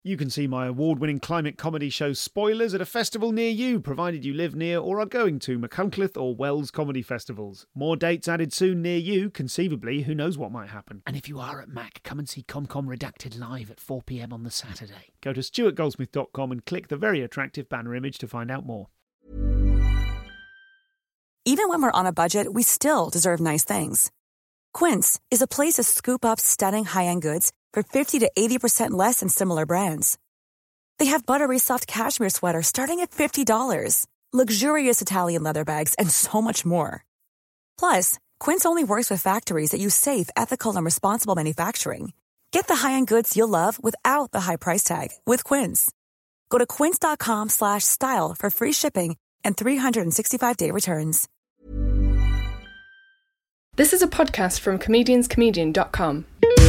You can see my award-winning climate comedy show Spoilers at a festival near you, provided you live near or are going to Machynlleth or Wells comedy festivals. More dates added soon near you, conceivably, who knows what might happen. And if you are at Mac, come and see ComCom Redacted live at 4 p.m. on the Saturday. Go to stuartgoldsmith.com and click the very attractive banner image to find out more. Even when we're on a budget, we still deserve nice things. Quince is a place to scoop up stunning high-end goods for 50 to 80% less than similar brands. They have buttery soft cashmere sweaters starting at $50, luxurious Italian leather bags, and so much more. Plus, Quince only works with factories that use safe, ethical, and responsible manufacturing. Get the high-end goods you'll love without the high price tag with Quince. Go to quince.com/style for free shipping and 365-day returns. This is a podcast from comedianscomedian.com.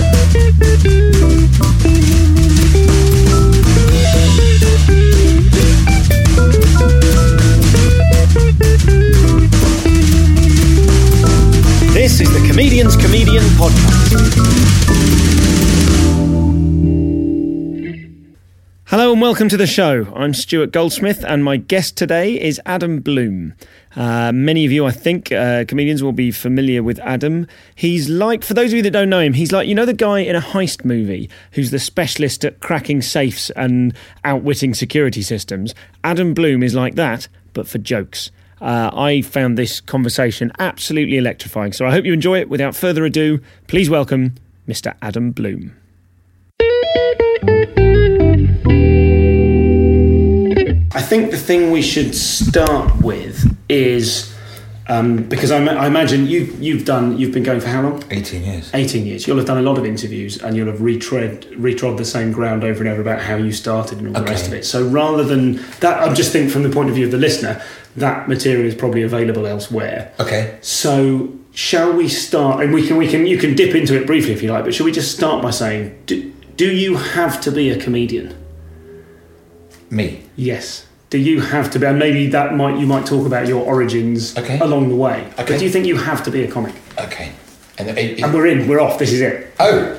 This is the Comedian's Comedian podcast. Hello and welcome to the show. I'm Stuart Goldsmith and my guest today is Adam Bloom. Many of you, I think, comedians will be familiar with Adam. He's like, for those of you that don't know him, he's like, you know the guy in a heist movie who's the specialist at cracking safes and outwitting security systems? Adam Bloom is like that, but for jokes. I found this conversation absolutely electrifying, so I hope you enjoy it. Without further ado, please welcome Mr. Adam Bloom. I think the thing we should start with is because I imagine you've been going for how long? 18 years. 18 years. You'll have done a lot of interviews and you'll have retrod the same ground over and over about how you started and all the rest of it. So rather than that, I just think from the point of view of the listener, that material is probably available elsewhere. Okay. So shall we start? And you can dip into it briefly if you like, but shall we just start by saying, do you have to be a comedian? Me? Yes. Do you have to be? And maybe you might talk about your origins along the way. Okay. But do you think you have to be a comic? Okay. And we're off. This is it. Oh.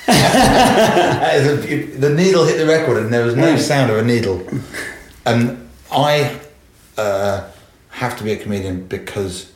The needle hit the record and there was no sound of a needle. I have to be a comedian because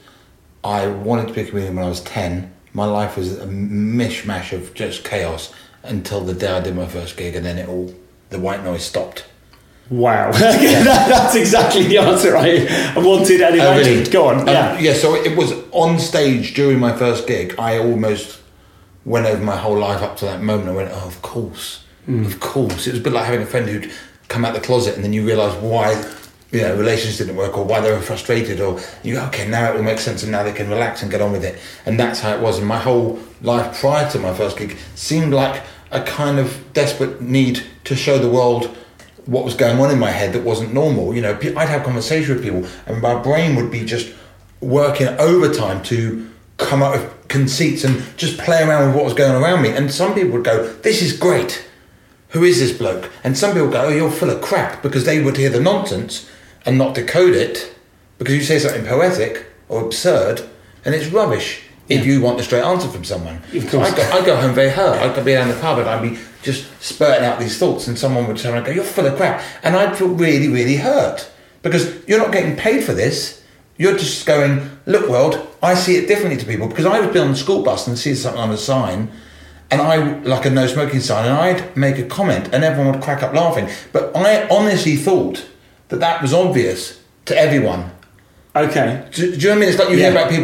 I wanted to be a comedian when I was 10. My life was a mishmash of just chaos until the day I did my first gig, and then the white noise stopped. Wow. That's exactly the answer I wanted and imagined. Really? Go on. Yeah, so it was on stage during my first gig. I almost went over my whole life up to that moment. I went, oh, of course. Of course. It was a bit like having a friend who'd come out the closet and then you realise why relations didn't work or why they were frustrated, or you go, okay, now it will make sense and now they can relax and get on with it. And that's how it was. And my whole life prior to my first gig seemed like a kind of desperate need to show the world what was going on in my head that wasn't normal. I'd have conversation with people and my brain would be just working overtime to come up with conceits and just play around with what was going on around me. And some people would go, this is great. Who is this bloke? And some people go, oh, you're full of crap, because they would hear the nonsense and not decode it because you say something poetic or absurd and it's rubbish if you want a straight answer from someone. Of course. So I'd go home very hurt. I'd be down the pub and I'd be just spurting out these thoughts and someone would turn around and go, you're full of crap. And I'd feel really, really hurt because you're not getting paid for this. You're just going, look, world, I see it differently to people, because I would be on the school bus and see something on a sign and like a no smoking sign, and I'd make a comment and everyone would crack up laughing. But I honestly thought that was obvious to everyone. Okay. Do you know what I mean? It's like you hear about people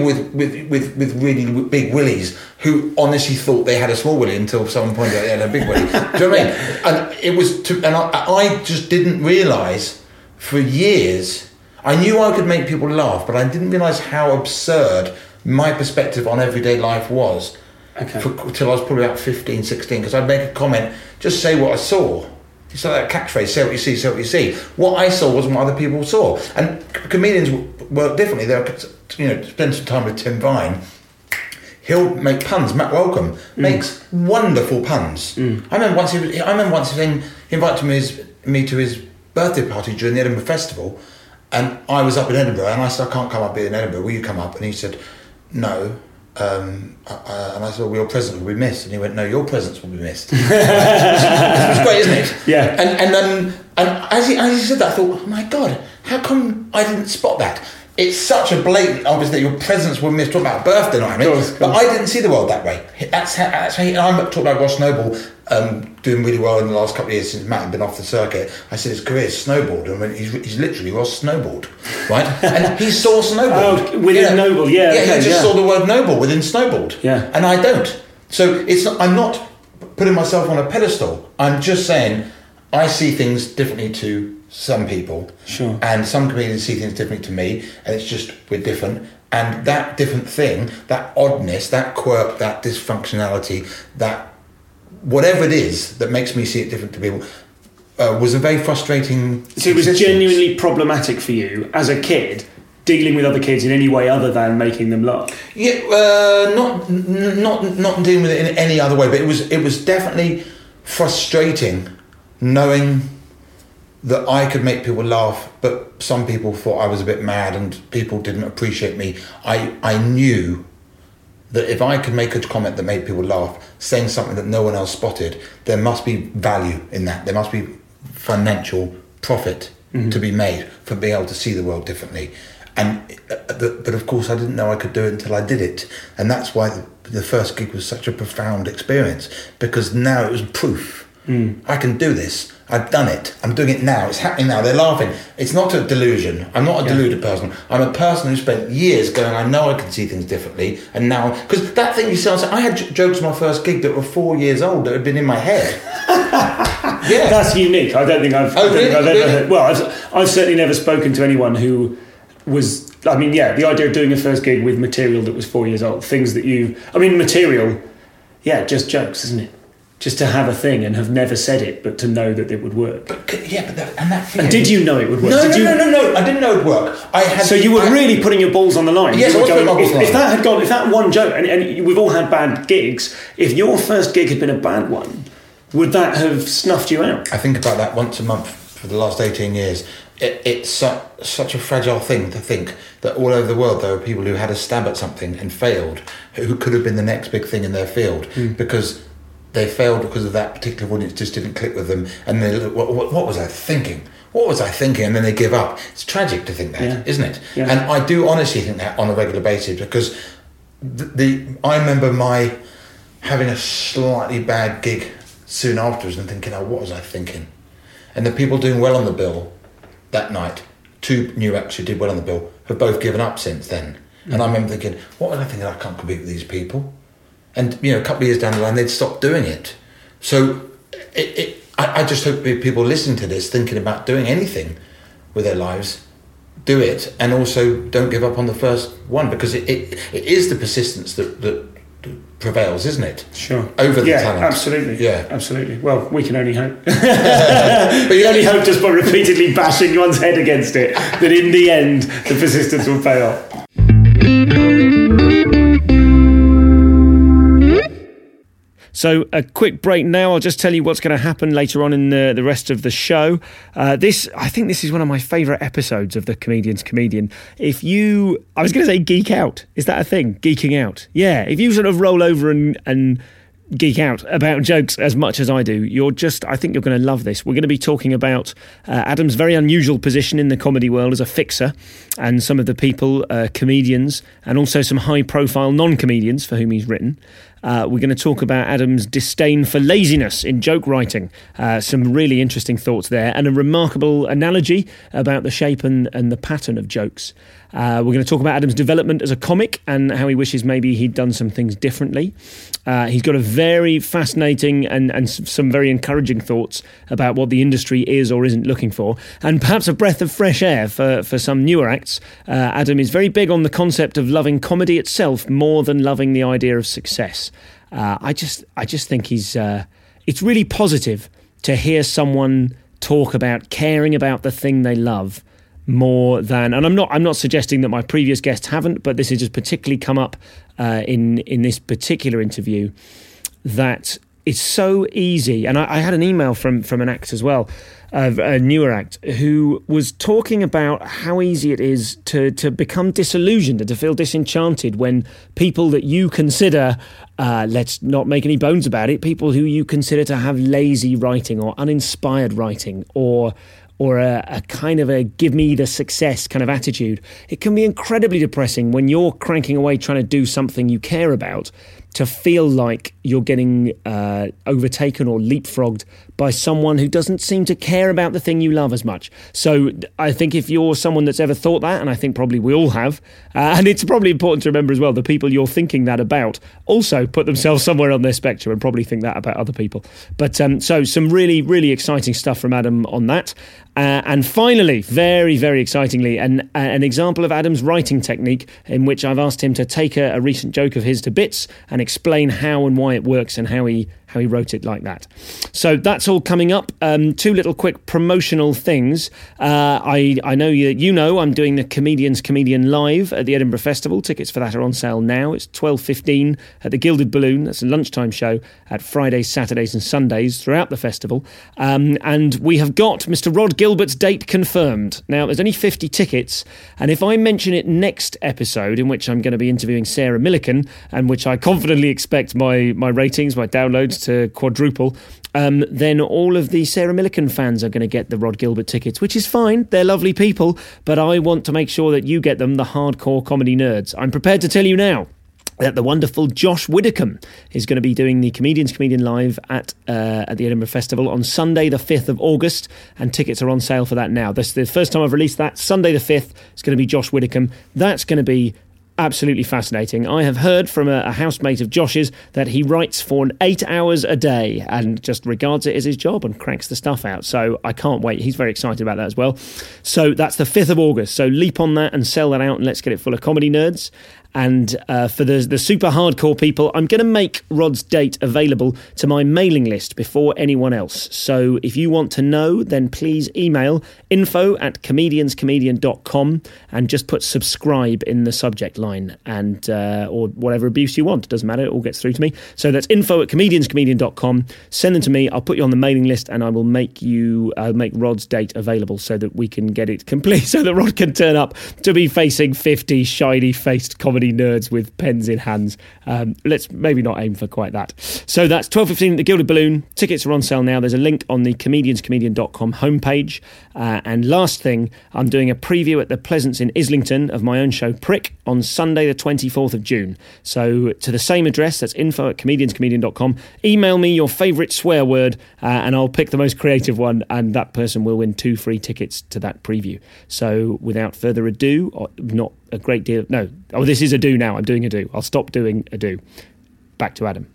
with really big willies who honestly thought they had a small willy until someone pointed out they had a big willy. Do you know what I mean? And it was, I just didn't realise for years. I knew I could make people laugh, but I didn't realise how absurd my perspective on everyday life was. Okay. Till I was probably about 15, 16, because I'd make a comment, just say what I saw. It's like that catchphrase, say what you see, say what you see. What I saw wasn't what other people saw. And comedians work differently. Spend some time with Tim Vine. He'll make puns. Matt Welcome makes wonderful puns. I remember once he invited me to his birthday party during the Edinburgh Festival, and I was up in Edinburgh, and I said, I can't come up here in Edinburgh, will you come up? And he said, no, and I said, well, your presence will be missed. And he went, no, your presence will be missed. Which was great, isn't it? Yeah. And as he said that, I thought, oh my God, how come I didn't spot that? It's such a blatant, obviously, your presence will miss. Talking about a birthday, I mean, but I didn't see the world that way. That's how I'm talking about Ross Noble doing really well in the last couple of years since Matt had been off the circuit. I said his career's snowboard, and he's literally Ross Snowboard, right? And he saw snowboard. Oh, within Noble, yeah. Yeah, okay, he just saw the word noble within snowboard. Yeah. And I don't. So I'm not putting myself on a pedestal. I'm just saying I see things differently to some people, sure, and some comedians see things differently to me, and it's just we're different. And that different thing, that oddness, that quirk, that dysfunctionality, that whatever it is that makes me see it different to people, was a very frustrating. So it was genuinely problematic for you as a kid, dealing with other kids in any way other than making them laugh. Yeah, not dealing with it in any other way, but it was definitely frustrating knowing that I could make people laugh, but some people thought I was a bit mad and people didn't appreciate me. I knew that if I could make a comment that made people laugh, saying something that no one else spotted, there must be value in that. There must be financial profit to be made for being able to see the world differently. But of course I didn't know I could do it until I did it. And that's why the first gig was such a profound experience, because now it was proof. I can do this. I've done it. I'm doing it now. It's happening now. They're laughing. It's not a delusion. I'm not a deluded person. I'm a person who spent years going, I know I can see things differently. And now, because that thing you said, I had jokes on my first gig that were 4 years old that had been in my head. Yeah. That's unique. I don't think I've ever heard. Well, I've certainly never spoken to anyone who was, I mean, yeah, the idea of doing a first gig with material that was 4 years old, things that material, yeah, just jokes, isn't it? Just to have a thing and have never said it, but to know that it would work. And did you know it would work? No, I didn't know it would work. So you were really putting your balls on the line. Yes, I was putting my balls on the line. If that one joke, and we've all had bad gigs, if your first gig had been a bad one, would that have snuffed you out? I think about that once a month for the last 18 years. It's such a fragile thing to think that all over the world there are people who had a stab at something and failed, who could have been the next big thing in their field, because they failed because of that particular audience just didn't click with them, and they look, what was I thinking? What was I thinking? And then they give up. It's tragic to think that, isn't it? Yeah. And I do honestly think that on a regular basis, because I remember having a slightly bad gig soon afterwards and thinking, what was I thinking? And the people doing well on the bill that night, 2 new acts who did well on the bill, have both given up since then. And I remember thinking, what was I thinking? I can't compete with these people. And, a couple of years down the line, they'd stop doing it. So I just hope people listening to this, thinking about doing anything with their lives, do it. And also don't give up on the first one, because it is the persistence that prevails, isn't it? Sure. Over the talent. Absolutely. Yeah, absolutely. Well, we can only hope. But you only hope just by repeatedly bashing one's head against it that in the end the persistence will pay off. So a quick break now. I'll just tell you what's going to happen later on in the rest of the show. I think this is one of my favourite episodes of The Comedian's Comedian. I was going to say geek out. Is that a thing? Geeking out. Yeah. If you sort of roll over and geek out about jokes as much as I do, I think you're going to love this. We're going to be talking about Adam's very unusual position in the comedy world as a fixer, and some of the people, comedians, and also some high-profile non-comedians for whom he's written. We're going to talk about Adam's disdain for laziness in joke writing. Some really interesting thoughts there, and a remarkable analogy about the shape and the pattern of jokes. We're going to talk about Adam's development as a comic and how he wishes maybe he'd done some things differently. He's got a very fascinating and some very encouraging thoughts about what the industry is or isn't looking for, and perhaps a breath of fresh air for some newer acts. Adam is very big on the concept of loving comedy itself more than loving the idea of success. I just think it's really positive to hear someone talk about caring about the thing they love more than, and I'm not suggesting that my previous guests haven't, but this has just particularly come up in this particular interview, that it's so easy. And I had an email from an act as well, a newer act, who was talking about how easy it is to become disillusioned and to feel disenchanted when people that you consider, let's not make any bones about it, people who you consider to have lazy writing or uninspired writing or a kind of a give me the success kind of attitude. It can be incredibly depressing when you're cranking away trying to do something you care about to feel like you're getting overtaken or leapfrogged by someone who doesn't seem to care about the thing you love as much. So I think if you're someone that's ever thought that, and I think probably we all have, and it's probably important to remember as well, the people you're thinking that about also put themselves somewhere on their spectrum and probably think that about other people. But so some really, really exciting stuff from Adam on that. And finally, very, very excitingly, an example of Adam's writing technique in which I've asked him to take a recent joke of his to bits and explain how and why it works and how he wrote it like that. So that's all coming up. Two little quick promotional things. I know you know I'm doing the Comedian Live at the Edinburgh Festival. Tickets for that are on sale now. It's 12:15 at the Gilded Balloon. That's a lunchtime show at Fridays, Saturdays and Sundays throughout the festival. And we have got Mr. Rod Gilbert's date confirmed. Now, there's only 50 tickets, and if I mention it next episode, in which I'm going to be interviewing Sarah Millican, and which I confidently expect my ratings, my downloads to quadruple, then all of the Sarah Millican fans are going to get the Rod Gilbert tickets, which is fine. They're lovely people, but I want to make sure that you get them, the hardcore comedy nerds. I'm prepared to tell you now that the wonderful Josh Widdicombe is going to be doing the Comedian Live at the Edinburgh Festival on Sunday the 5th of August, and tickets are on sale for that now. This is the first time I've released that. Sunday the 5th is going to be Josh Widdicombe. That's going to be absolutely fascinating. I have heard from a housemate of Josh's that he writes for 8 hours a day and just regards it as his job and cranks the stuff out. So I can't wait. He's very excited about that as well. So that's the 5th of August. So leap on that and sell that out, and let's get it full of comedy nerds. And for the super hardcore people, I'm going to make Rod's date available to my mailing list before anyone else. So if you want to know, then please email info@comedianscomedian.com and just put subscribe in the subject line, and or whatever abuse you want. It doesn't matter. It all gets through to me. So that's info@comedianscomedian.com. Send them to me. I'll put you on the mailing list, and I will make Rod's date available so that we can get it complete, so that Rod can turn up to be facing 50 shiny-faced comedy nerds with pens in hands. Let's maybe not aim for quite that. So that's 12:15 at the Gilded Balloon. Tickets are on sale now. There's a link on the comedianscomedian.com homepage. And last thing, I'm doing a preview at the Pleasance in Islington of my own show Prick on Sunday the 24th of June. So to the same address, that's info@comedianscomedian.com. Email me your favourite swear word, and I'll pick the most creative one, and that person will win 2 free tickets to that preview. So without further ado, not a great deal. No. Oh, this is a do now. I'm doing a do. I'll stop doing a do. Back to Adam.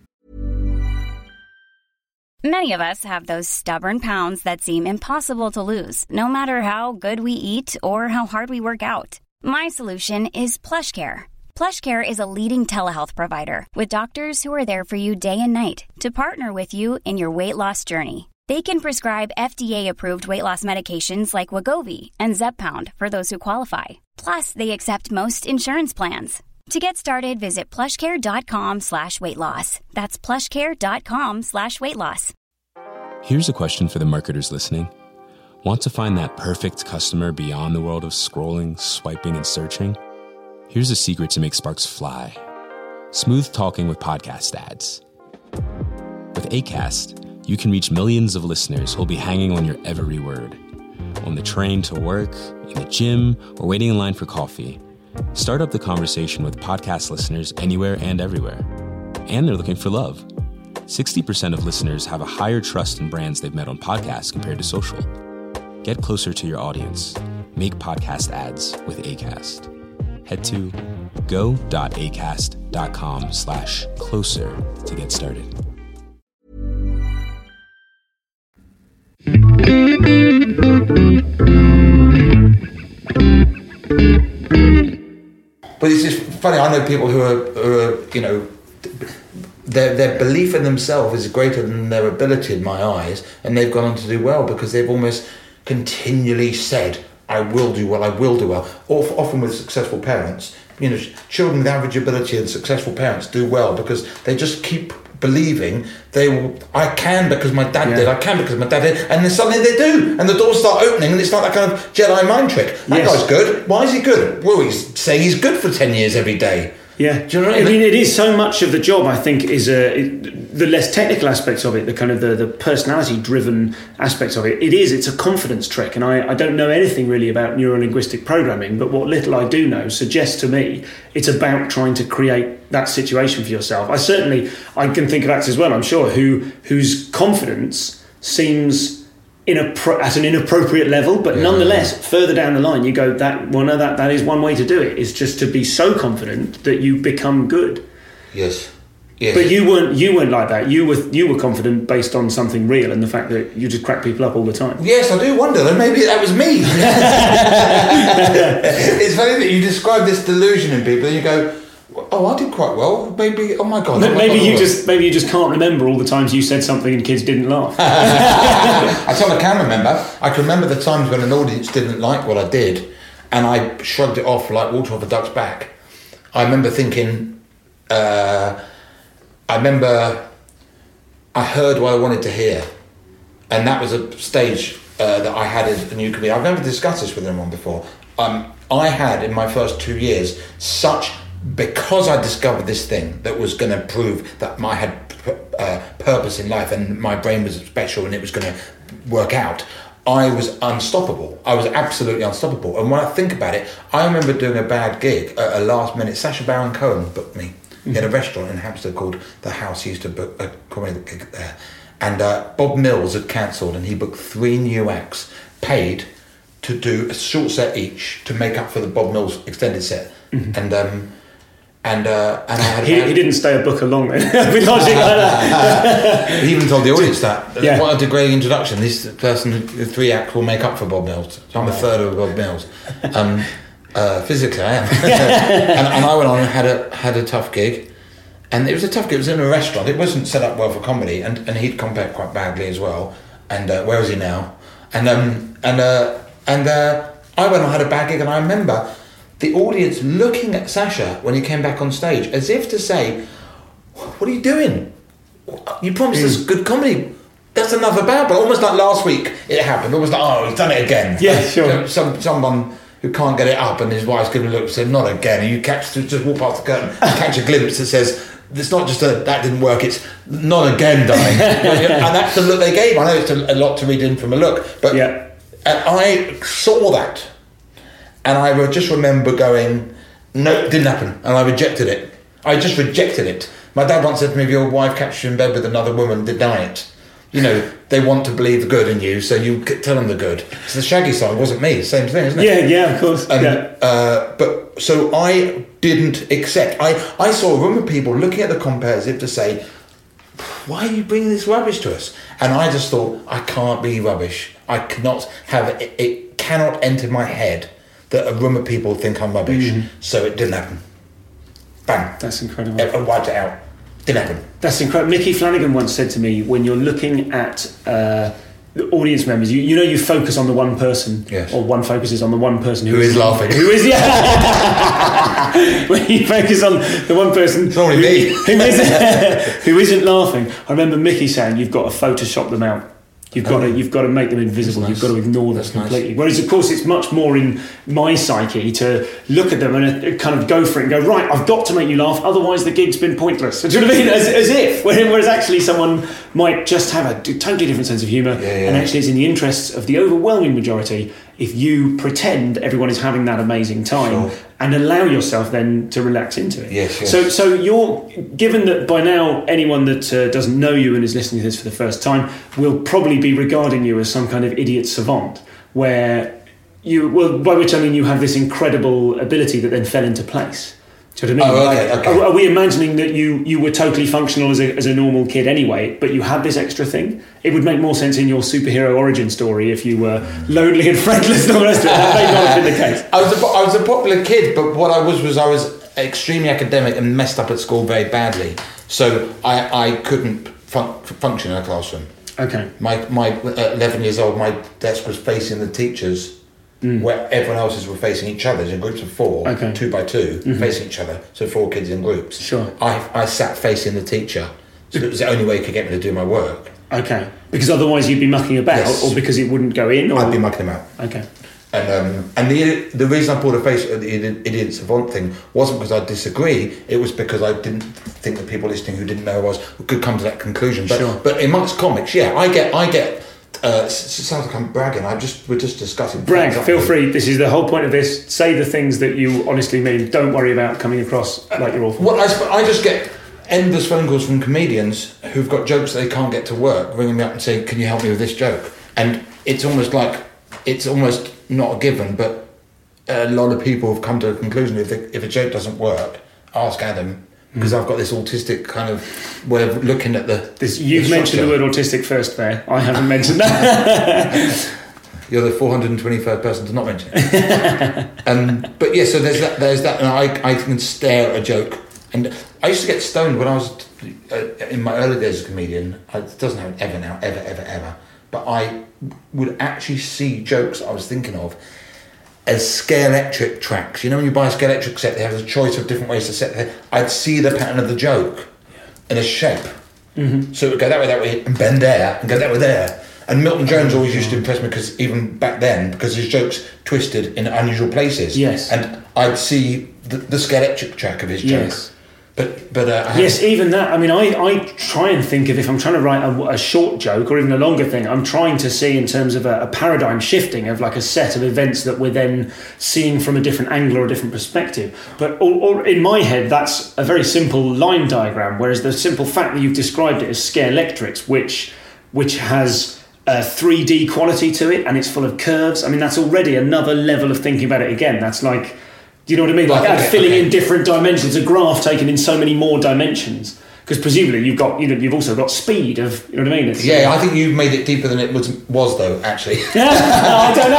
Many of us have those stubborn pounds that seem impossible to lose, no matter how good we eat or how hard we work out. My solution is PlushCare. PlushCare is a leading telehealth provider with doctors who are there for you day and night to partner with you in your weight loss journey. They can prescribe FDA-approved weight loss medications like Wegovy and Zepbound for those who qualify. Plus, they accept most insurance plans. To get started, visit plushcare.com/weightloss. That's plushcare.com/weightloss. Here's a question for the marketers listening. Want to find that perfect customer beyond the world of scrolling, swiping, and searching? Here's a secret to make sparks fly. Smooth talking with podcast ads. With Acast, you can reach millions of listeners who'll be hanging on your every word. On the train to work, in the gym, or waiting in line for coffee. Start up the conversation with podcast listeners anywhere and everywhere. And they're looking for love. 60% of listeners have a higher trust in brands they've met on podcasts compared to social. Get closer to your audience. Make podcast ads with Acast. Head to go.acast.com/closer to get started. But it's just funny. I know people who are you know, their belief in themselves is greater than their ability in my eyes, and they've gone on to do well because they've almost continually said, "I will do well. I will do well." Often with successful parents, you know, children with average ability and successful parents do well because they just keep believing I can because my dad did, I can because my dad did, and then suddenly they do, and the doors start opening, and it's like that kind of Jedi mind trick. That guy's good. Why is he good? Well, he's saying he's good for 10 years every day. Yeah, do you know what I mean? It is so much of the job. I think is the less technical aspects of it, the kind of the personality-driven aspects of it. It's a confidence trick, and I don't know anything really about neuro-linguistic programming, but what little I do know suggests to me it's about trying to create that situation for yourself. I can think of actors as well, I'm sure, whose confidence seems at an inappropriate level, but nonetheless, further down the line, you go, that is one way to do it, is just to be so confident that you become good. Yes. But you weren't like that. You were confident based on something real and the fact that you just crack people up all the time. Yes, I do wonder that maybe that was me. It's funny that you describe this delusion in people and you go, oh, I did quite well. Maybe, oh my God. Maybe you just can't remember all the times you said something and kids didn't laugh. I tell I can remember. I can remember the times when an audience didn't like what I did and I shrugged it off like water off a duck's back. I remember thinking, I heard what I wanted to hear. And that was a stage that I had as a new comedian. I've never discussed this with anyone before. I had, in my first 2 years, because I discovered this thing that was going to prove that I had purpose in life and my brain was special and it was going to work out, I was unstoppable. I was absolutely unstoppable. And when I think about it, I remember doing a bad gig at a last minute. Sacha Baron Cohen booked me in a restaurant in Hampstead called The House. He used to book a comedy gig there. And Bob Mills had cancelled and he booked 3 new acts, paid to do a short set each to make up for the Bob Mills extended set. And I had he didn't stay a booker long then. With logic like that. He even told the audience that. Yeah. What a degrading introduction. This person, 3 acts will make up for Bob Mills. So I'm a third of Bob Mills. Physically I am. and I went on and had a tough gig. And it was a tough gig. It was in a restaurant. It wasn't set up well for comedy. And he'd come back quite badly as well. And where is he now? And I went on and had a bad gig. And I remember the audience looking at Sacha when he came back on stage as if to say, what are you doing? You promised us good comedy. That's another bad one. Almost like last week it happened. Almost like, oh, he's done it again. Yeah, sure. Someone who can't get it up and his wife's giving a look and said, not again. And you just walk past the curtain and catch a glimpse that says, it's not just that didn't work, it's not again, darling. And that's the look they gave. I know it's a lot to read in from a look, but and I saw that. And I just remember going, no, it didn't happen. And I rejected it. I just rejected it. My dad once said to me, if your wife catches you in bed with another woman, deny it. You know, they want to believe the good in you, so you tell them the good. It's the Shaggy song, wasn't me. Same thing, isn't it? Yeah, of course. But so I didn't accept. I saw a room of people looking at the compere as if to say, why are you bringing this rubbish to us? And I just thought, I can't be rubbish. I cannot have it. It cannot enter my head that a room of people think I'm rubbish. So it didn't happen. Bang. That's incredible. I wiped it out. Didn't happen. That's incredible. Mickey Flanagan once said to me, when you're looking at the audience members, you focus on the one person, or one focuses on the one person who is laughing. Who is, when you focus on the one person it's only me. who isn't laughing. I remember Mickey saying, you've got to Photoshop them out. You've got to make them invisible. Nice. You've got to ignore them completely. Nice. Whereas, of course, it's much more in my psyche to look at them and kind of go for it and go, right, I've got to make you laugh, otherwise the gig's been pointless. Do you know what I mean? As if. Whereas actually someone might just have a totally different sense of humour, and actually it's in the interests of the overwhelming majority if you pretend everyone is having that amazing time and allow yourself then to relax into it. Yes. So you're, given that by now anyone that doesn't know you and is listening to this for the first time will probably be regarding you as some kind of idiot savant, where by which I mean you have this incredible ability that then fell into place. Do you know what I mean? Okay. Are we imagining that you were totally functional as a normal kid anyway, but you had this extra thing? It would make more sense in your superhero origin story if you were lonely and friendless and all the rest of it. That may not have been the case. I was a popular kid, but what I was extremely academic and messed up at school very badly. So I couldn't function in a classroom. Okay. My 11 years old, my desk was facing the teachers, where everyone else's were facing each other in groups of 4, 2 by 2, facing each other. So 4 kids in groups. Sure. I sat facing the teacher, So it was the only way he could get me to do my work. Okay. Because otherwise you'd be mucking about, Yes. or because it wouldn't go in? Or? I'd be mucking him out. Okay. And the reason I pulled a face at the idiot savant thing wasn't because I disagree. It was because I didn't think that people listening who didn't know who I was could come to that conclusion. But Sure. but amongst comics, yeah, I get. It sounds like I'm bragging. We're just discussing. Brag. Feel free. This is the whole point of this. Say the things that you honestly mean. Don't worry about coming across like you're awful. Well, I just get endless phone calls from comedians who've got jokes they can't get to work, ringing me up and saying, "Can you help me with this joke?" And it's almost not a given, but a lot of people have come to a conclusion: if a joke doesn't work, ask Adam, because I've got this autistic kind of way of looking at You've mentioned the word autistic first there. I haven't mentioned that. You're the 421st person to not mention it. But yeah, so there's that, and I can stare at a joke. And I used to get stoned when I was in my early days as a comedian. It doesn't happen ever now, ever. But I would actually see jokes I was thinking of as Scalextric tracks. You know, when you buy a Scalextric set, they have a choice of different ways to set it. I'd see the pattern of the joke in a shape. Mm-hmm. So it would go that way, and bend there, and go that way there. And Milton Jones always used to impress me, because even back then, because his jokes twisted in unusual places. Yes. And I'd see the Scalextric track of his joke. Yes. But yes, even that. I mean, I try and think of, if I'm trying to write a short joke or even a longer thing, I'm trying to see in terms of a paradigm shifting of like a set of events that we're then seeing from a different angle or a different perspective. But or in my head, that's a very simple line diagram, whereas the simple fact that you've described it as Scalextrics, which has a 3D quality to it, and it's full of curves. I mean, that's already another level of thinking about it again. That's like... Do you know what I mean? Like filling in different dimensions, a graph taken in so many more dimensions. Because presumably you've also got speed of, you know what I mean? I think you've made it deeper than it was though, actually. I don't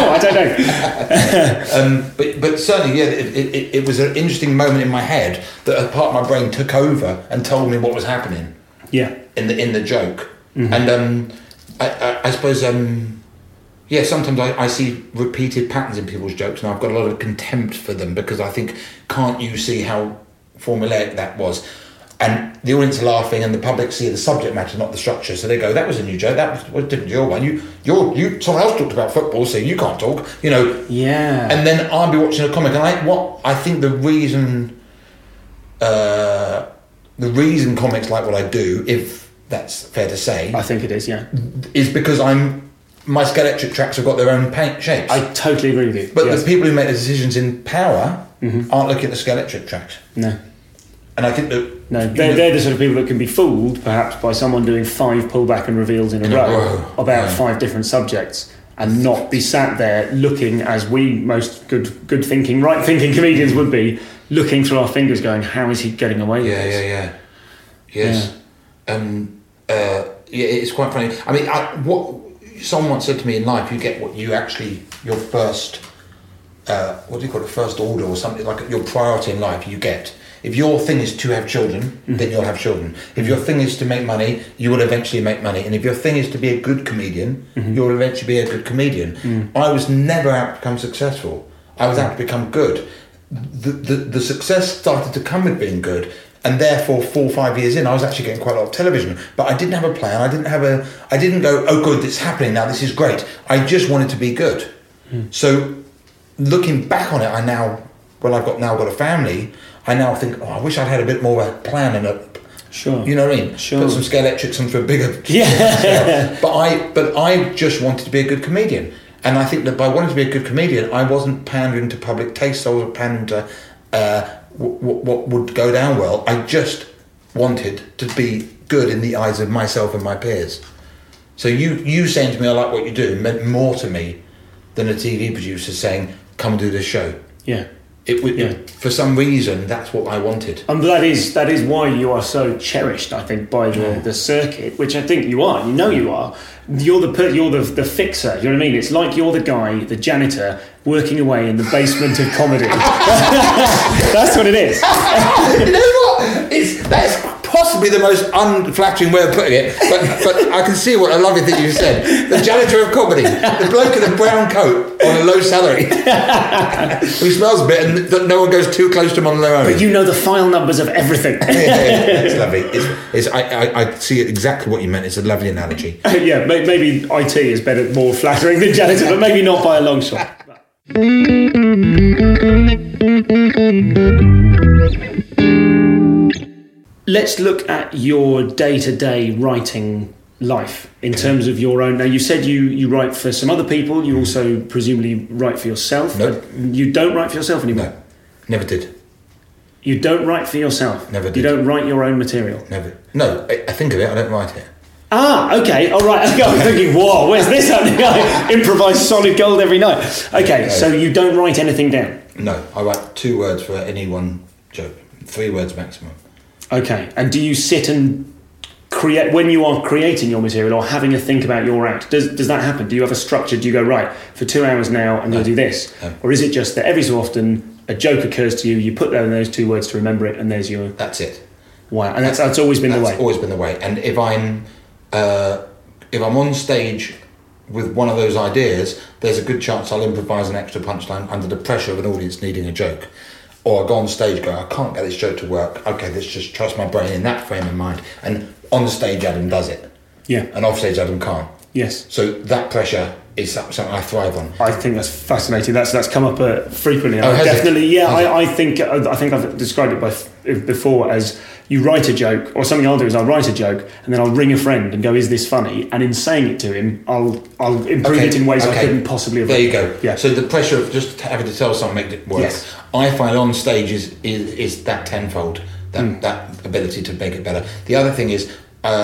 know. But certainly, yeah, it was an interesting moment in my head that a part of my brain took over and told me what was happening. Yeah. In the joke, and I suppose. Yeah, sometimes I see repeated patterns in people's jokes, and I've got a lot of contempt for them, because I think, can't you see how formulaic that was? And the audience are laughing, and the public see the subject matter, not the structure. So they go, "That was a new joke. That was different to your one. You someone else talked about football, so you can't talk." You know. Yeah. And then I'll be watching a comic, and I think the reason comics like what I do, if that's fair to say, I think it is. Yeah. Is because my Scalextric tracks have got their own shapes. I totally agree with you. But the people who make the decisions in power aren't looking at the Scalextric tracks. No. And I think that... No, they're the sort of people that can be fooled, perhaps, by someone doing 5 pullback and reveals in a row about 5 different subjects, and not be sat there looking, as we most good thinking, right thinking comedians would be, looking through our fingers going, how is he getting away with this? Yeah. Yes. Yeah. It's quite funny. I mean, someone once said to me, in life, you get what you actually, your first, what do you call it, first order or something, like your priority in life, you get. If your thing is to have children, then you'll have children. If your thing is to make money, you will eventually make money. And if your thing is to be a good comedian, you'll eventually be a good comedian. I was never out to become successful. I was out to become good. The success started to come with being good. And therefore, 4 or 5 years in, I was actually getting quite a lot of television. But I didn't have a plan. I didn't go, oh, good, it's happening now. This is great. I just wanted to be good. So, looking back on it, I've now got a family. I now think, I wish I'd had a bit more of a plan and a. Sure. You know what I mean? Sure. Put some Scalextrics on for a bigger. Yeah. But I just wanted to be a good comedian, and I think that by wanting to be a good comedian, I wasn't pandering to public taste. I wasn't pandering to. What would go down well. I just wanted to be good in the eyes of myself and my peers. So you saying to me, I like what you do, meant more to me than a TV producer saying, come and do this show. Yeah. For some reason, that's what I wanted. And that is why you are so cherished, I think, by the circuit, which I think you are. You know you are. You're the fixer. You know what I mean? It's like you're the guy, the janitor, working away in the basement of comedy. That's what it is. You know what? That's possibly possibly the most unflattering way of putting it, but I can see what a lovely thing you said. The janitor of comedy, the bloke in a brown coat on a low salary, who smells a bit and that no one goes too close to him on their own. But you know the file numbers of everything. It's lovely. I see exactly what you meant. It's a lovely analogy. Yeah, maybe IT is better, more flattering than janitor, but maybe not by a long shot. Let's look at your day-to-day writing life in terms of your own. Now, you said you write for some other people. You also presumably write for yourself. Nope. You don't write for yourself anymore? No, never did. You don't write for yourself? Never did. You don't write your own material? Never. No, I think of it, I don't write it. Ah, okay, all right. I was thinking, whoa, where's this happening? I improvise solid gold every night. Okay, so you don't write anything down? No, I write 2 words for any one joke. 3 words maximum. Okay, and do you sit and create, when you are creating your material or having a think about your act, does that happen? Do you have a structure? Do you go, right, for 2 hours now I'm going to do this? No. Or is it just that every so often a joke occurs to you, you put down those 2 words to remember it, and there's your... That's it. Wow, and that's always been the way? That's always been the way. And if I'm on stage with one of those ideas, there's a good chance I'll improvise an extra punchline under the pressure of an audience needing a joke. Or I go on stage, go, I can't get this joke to work. Okay, let's just trust my brain in that frame of mind. And on stage, Adam does it. Yeah. And off stage, Adam can't. Yes. So that pressure is something I thrive on. I think that's fascinating. That's come up frequently. Oh, has definitely, it? yeah. I think I've described it before as you write a joke, or something I'll do is I'll write a joke and then I'll ring a friend and go, "Is this funny?" And in saying it to him, I'll improve it in ways I couldn't possibly have. There you go. Yeah. So the pressure of just having to tell someone make it work. Yes. I find on stage is that tenfold, that ability to make it better. The other thing is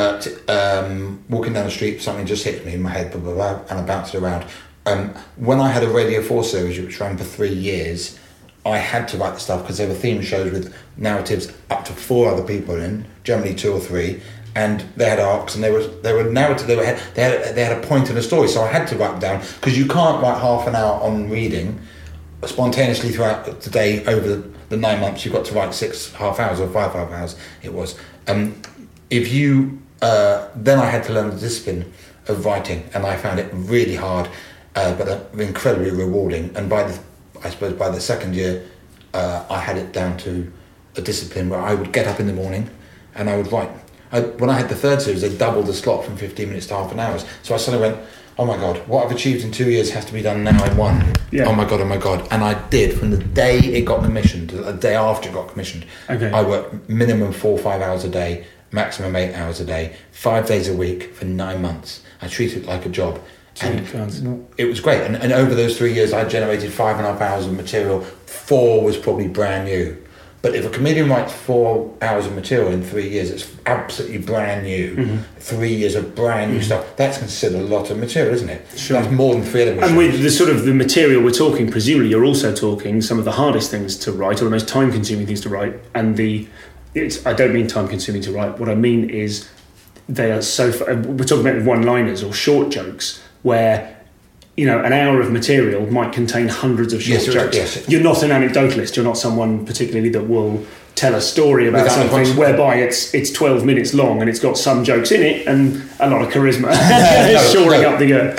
walking down the street, something just hits me in my head, blah, blah, blah, and I bounce it around. When I had a Radio 4 series which ran for 3 years, I had to write the stuff because there were theme shows with narratives up to 4 other people in, generally 2 or 3, and they had arcs and they were narrative. They had a point in a story, so I had to write them down because you can't write half an hour on reading spontaneously throughout the day over the 9 months. You've got to write 6 half hours or 5 half hours. It was. If you then I had to learn the discipline of writing, and I found it really hard, but incredibly rewarding. And by the second year, I had it down to a discipline where I would get up in the morning and I would write. When I had the 3rd series, they doubled the slot from 15 minutes to half an hour. So I suddenly went, oh my God, what I've achieved in 2 years has to be done now in 1. Yeah. Oh my God. And I did from the day it got commissioned, the day after it got commissioned. Okay. I worked minimum 4 or 5 hours a day, maximum 8 hours a day, 5 days a week for 9 months. I treated it like a job. And it was great. And over those 3 years, I generated 5.5 hours of material. 4 was probably brand new. But if a comedian writes 4 hours of material in 3 years, it's absolutely brand new. Mm-hmm. 3 years of brand new stuff. That's considered a lot of material, isn't it? Sure. That's more than 3 of them. And with the sort of the material we're talking, presumably you're also talking some of the hardest things to write, or the most time-consuming things to write. And I don't mean time-consuming to write. What I mean is they are we're talking about one-liners or short jokes, where an hour of material might contain hundreds of short jokes. Yes. You're not an anecdotalist. You're not someone particularly that will tell a story about something whereby it's 12 minutes long and it's got some jokes in it and a lot of charisma. Shoring up the...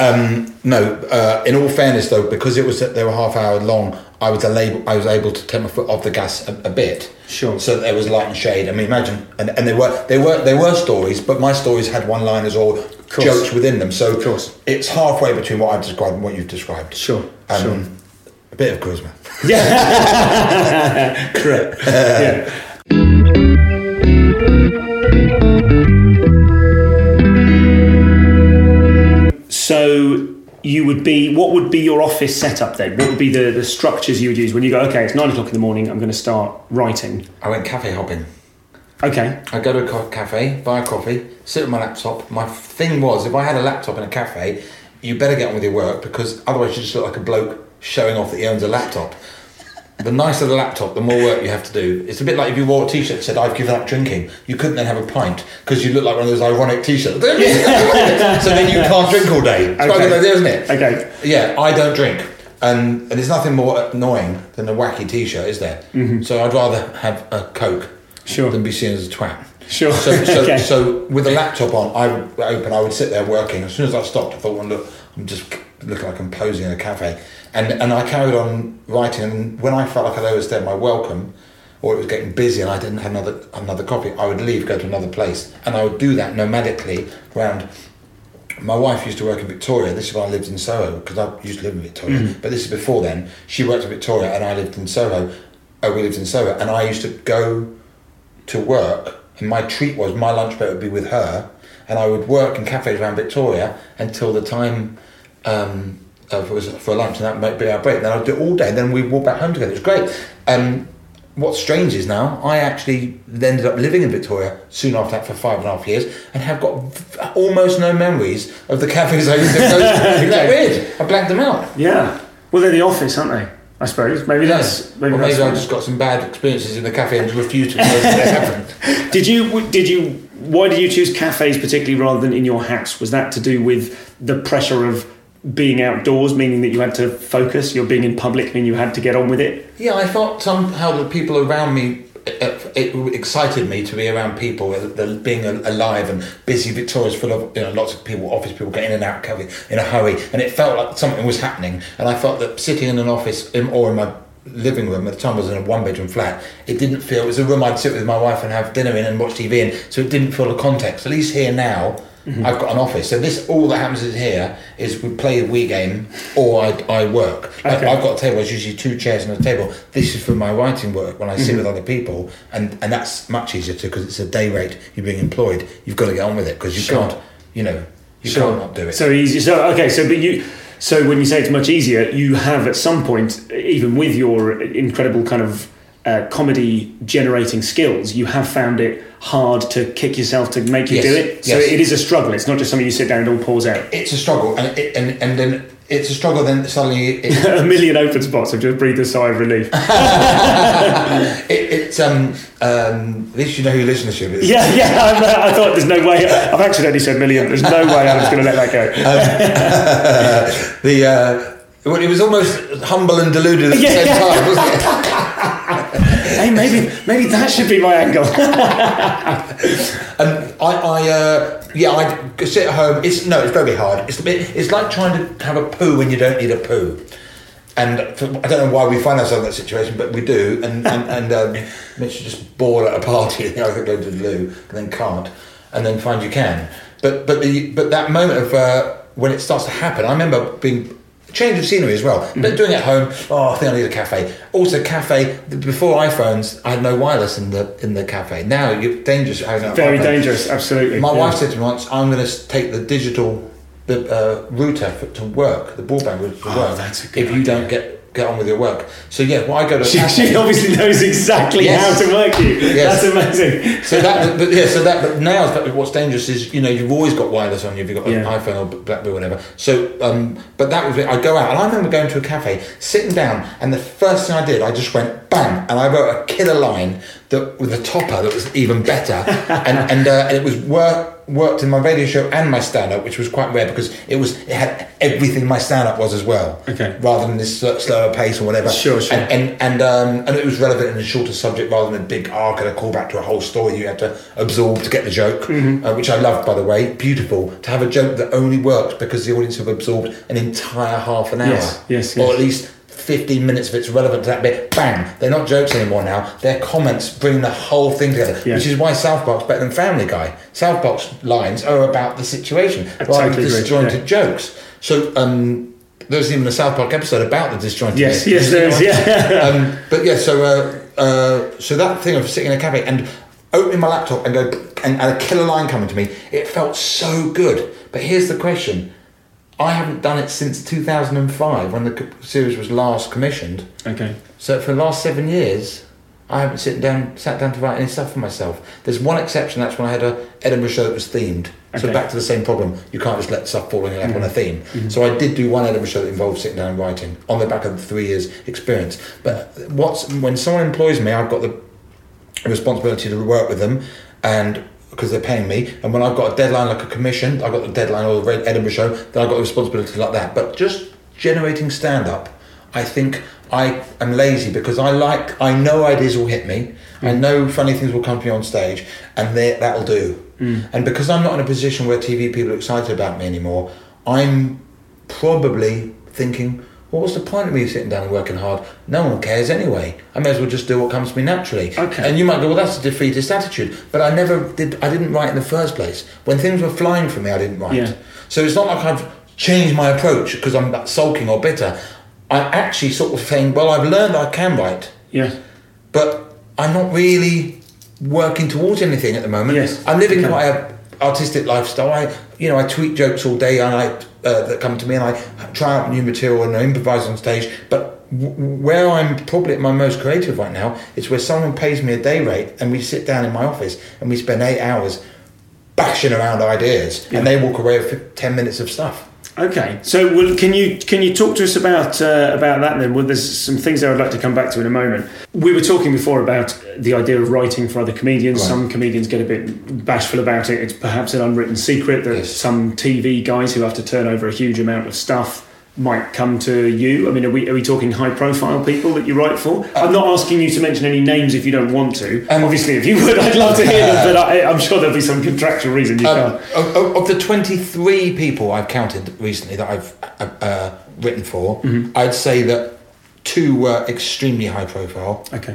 in all fairness though, because they were half hour long, I was able to take my foot off the gas a bit. Sure. So there was light and shade. I mean, imagine, and they were stories, but my stories had one-liners or jokes within them. So it's halfway between what I've described and what you've described. Sure. A bit of charisma. Yeah. Correct. Yeah. So what would be your office setup then? What would be the structures you would use when you go, okay, it's 9 o'clock in the morning, I'm going to start writing? I went cafe hopping. Okay. I go to a cafe, buy a coffee, sit with my laptop. My thing was, if I had a laptop in a cafe, you better get on with your work, because otherwise you just look like a bloke showing off that he owns a laptop. The nicer the laptop, the more work you have to do. It's a bit like if you wore a t-shirt that said, I've given up drinking. You couldn't then have a pint, because you look like one of those ironic t-shirts. So then you can't drink all day. It's quite a good idea, isn't it? Okay. Yeah, I don't drink. And there's nothing more annoying than a wacky t-shirt, is there? Mm-hmm. So I'd rather have a Coke than be seen as a twat. Sure. So with the laptop on, I would sit there working. As soon as I stopped, I thought, well, look, I'm just looking like I'm posing in a cafe. And I carried on writing, and when I felt like I'd overstayed my welcome, or it was getting busy and I didn't have another coffee, I would leave, go to another place. And I would do that nomadically around. My wife used to work in Victoria. This is when I lived in Soho, because I used to live in Victoria. But this is before then. She worked in Victoria and I lived in Soho. We lived in Soho, and I used to go to work, and my treat was my lunch break would be with her, and I would work in cafes around Victoria until the time for lunch, and that might be our break. And then I'd do it all day, and then we'd walk back home together. It was great. What's strange is now I actually ended up living in Victoria soon after that for 5.5 years, and have got almost no memories of the cafes I used to go to. Isn't that weird? I blanked them out. Yeah. Well, they're the office, aren't they? I suppose. Maybe I just got some bad experiences in the cafe and refused to know that they happened. Why did you choose cafes particularly rather than in your house? Was that to do with the pressure of being outdoors, meaning that you had to focus? You're being in public, meaning you had to get on with it? Yeah, I thought somehow the people around me, it excited me to be around people, being alive and busy. Victoria's full of lots of people, office people getting in and out in a hurry, and it felt like something was happening. And I felt that sitting in an office or in my living room, at the time I was in a 1-bedroom flat, it was a room I'd sit with my wife and have dinner in and watch TV in, so it didn't feel the context. At least here now, I've got an office, so all that happens is here is we play a Wii game or I work. Okay. I've got a table. There's usually 2 chairs and a table. This is for my writing work when I sit with other people, and that's much easier too, because it's a day rate. You're being employed. You've got to get on with it, because you can't. You can't not do it. So easy. So when you say it's much easier, you have at some point, even with your incredible kind of comedy generating skills, you have found it hard to kick yourself to make you do it. So it is a struggle. It's not just something you sit down and all pours out. It's a struggle, and then it's a struggle. Then suddenly, a million open spots. I've just breathed a sigh of relief. At least you know who listens to you. Yeah. I thought there's no way. I've actually only said million. There's no way I was going to let that go. It was almost humble and deluded at the same time, wasn't it? Hey, maybe that should be my angle. And I sit at home. It's very hard. It's like trying to have a poo when you don't need a poo. And I don't know why we find ourselves in that situation, but we do. And Mitch just bored at a party. I could go to the loo and then can't, and then find you can. But that moment of when it starts to happen, I remember being. Change of scenery as well. But doing it at home, I think I need a cafe. Also, cafe, before iPhones, I had no wireless in the cafe. Now, you're dangerous having a Very iPhone. Dangerous, absolutely. My wife said to me once, I'm going to take the digital router to work, the broadband router to work, that's a good if you idea. don't get on with your work. So I go to... She obviously knows exactly how to work you. Yes. That's amazing. But now what's dangerous is, you've always got wireless on you if you've got an iPhone or BlackBerry or whatever. So, but that was it. I go out, and I remember going to a cafe, sitting down, and the first thing I did, I just went bang, and I wrote a killer line with a topper that was even better, and it was worked in my radio show and my stand-up, which was quite rare, because it had everything my stand-up was as well. Okay. Rather than this slower pace or whatever. Sure. And it was relevant in a shorter subject rather than a big arc and a callback to a whole story you had to absorb to get the joke, which I loved, by the way. Beautiful to have a joke that only works because the audience have absorbed an entire half an hour. Yes. Or at least 15 minutes if it's relevant to that bit. Bang! They're not jokes anymore now. They're comments bringing the whole thing together, which is why South Park's better than Family Guy. South Park's lines are about the situation rather than disjointed jokes. So there's even a South Park episode about the disjointed. Yes, there is. So that thing of sitting in a cafe and opening my laptop and and a killer line coming to me, it felt so good. But here's the question. I haven't done it since 2005 when the series was last commissioned. Okay. So for the last 7 years, I haven't sat down to write any stuff for myself. There's one exception, that's when I had a Edinburgh show that was themed. Okay. So back to the same problem. You can't just let stuff fall in your lap on a theme. So I did do one Edinburgh show that involved sitting down and writing on the back of 3 years experience. But when someone employs me, I've got the responsibility to work with them, and because they're paying me, and when I've got a deadline like a commission, I've got the deadline or the Edinburgh show, then I've got a responsibility like that. But just generating stand-up, I think I am lazy because I know ideas will hit me. I know funny things will come to me on stage, and that'll do. And because I'm not in a position where TV people are excited about me anymore, I'm probably thinking, well, what's the point of me sitting down and working hard? No one cares anyway. I may as well just do what comes to me naturally. Okay. And you might go, well, that's a defeatist attitude. But I didn't write in the first place. When things were flying for me, I didn't write. Yeah. So it's not like I've changed my approach because I'm sulking or bitter. I'm actually sort of saying, well, I've learned I can write. Yeah. But I'm not really working towards anything at the moment. Yes. I'm living quite a artistic lifestyle. I tweet jokes all day and that come to me, and I try out new material and I improvise on stage. But where I'm probably at my most creative right now is where someone pays me a day rate and we sit down in my office and we spend 8 hours bashing around ideas, and they walk away with 10 minutes of stuff. Okay, so can you talk to us about that then? Well, there's some things I would like to come back to in a moment. We were talking before about the idea of writing for other comedians. Right. Some comedians get a bit bashful about it. It's perhaps an unwritten secret that some TV guys who have to turn over a huge amount of stuff might come to you. I mean, are we talking high-profile people that you write for? I'm not asking you to mention any names if you don't want to. Obviously, if you would, I'd love to hear them, but I'm sure there'll be some contractual reason you can't. Of the 23 people I've counted recently that I've written for, I'd say that 2 were extremely high-profile. Okay.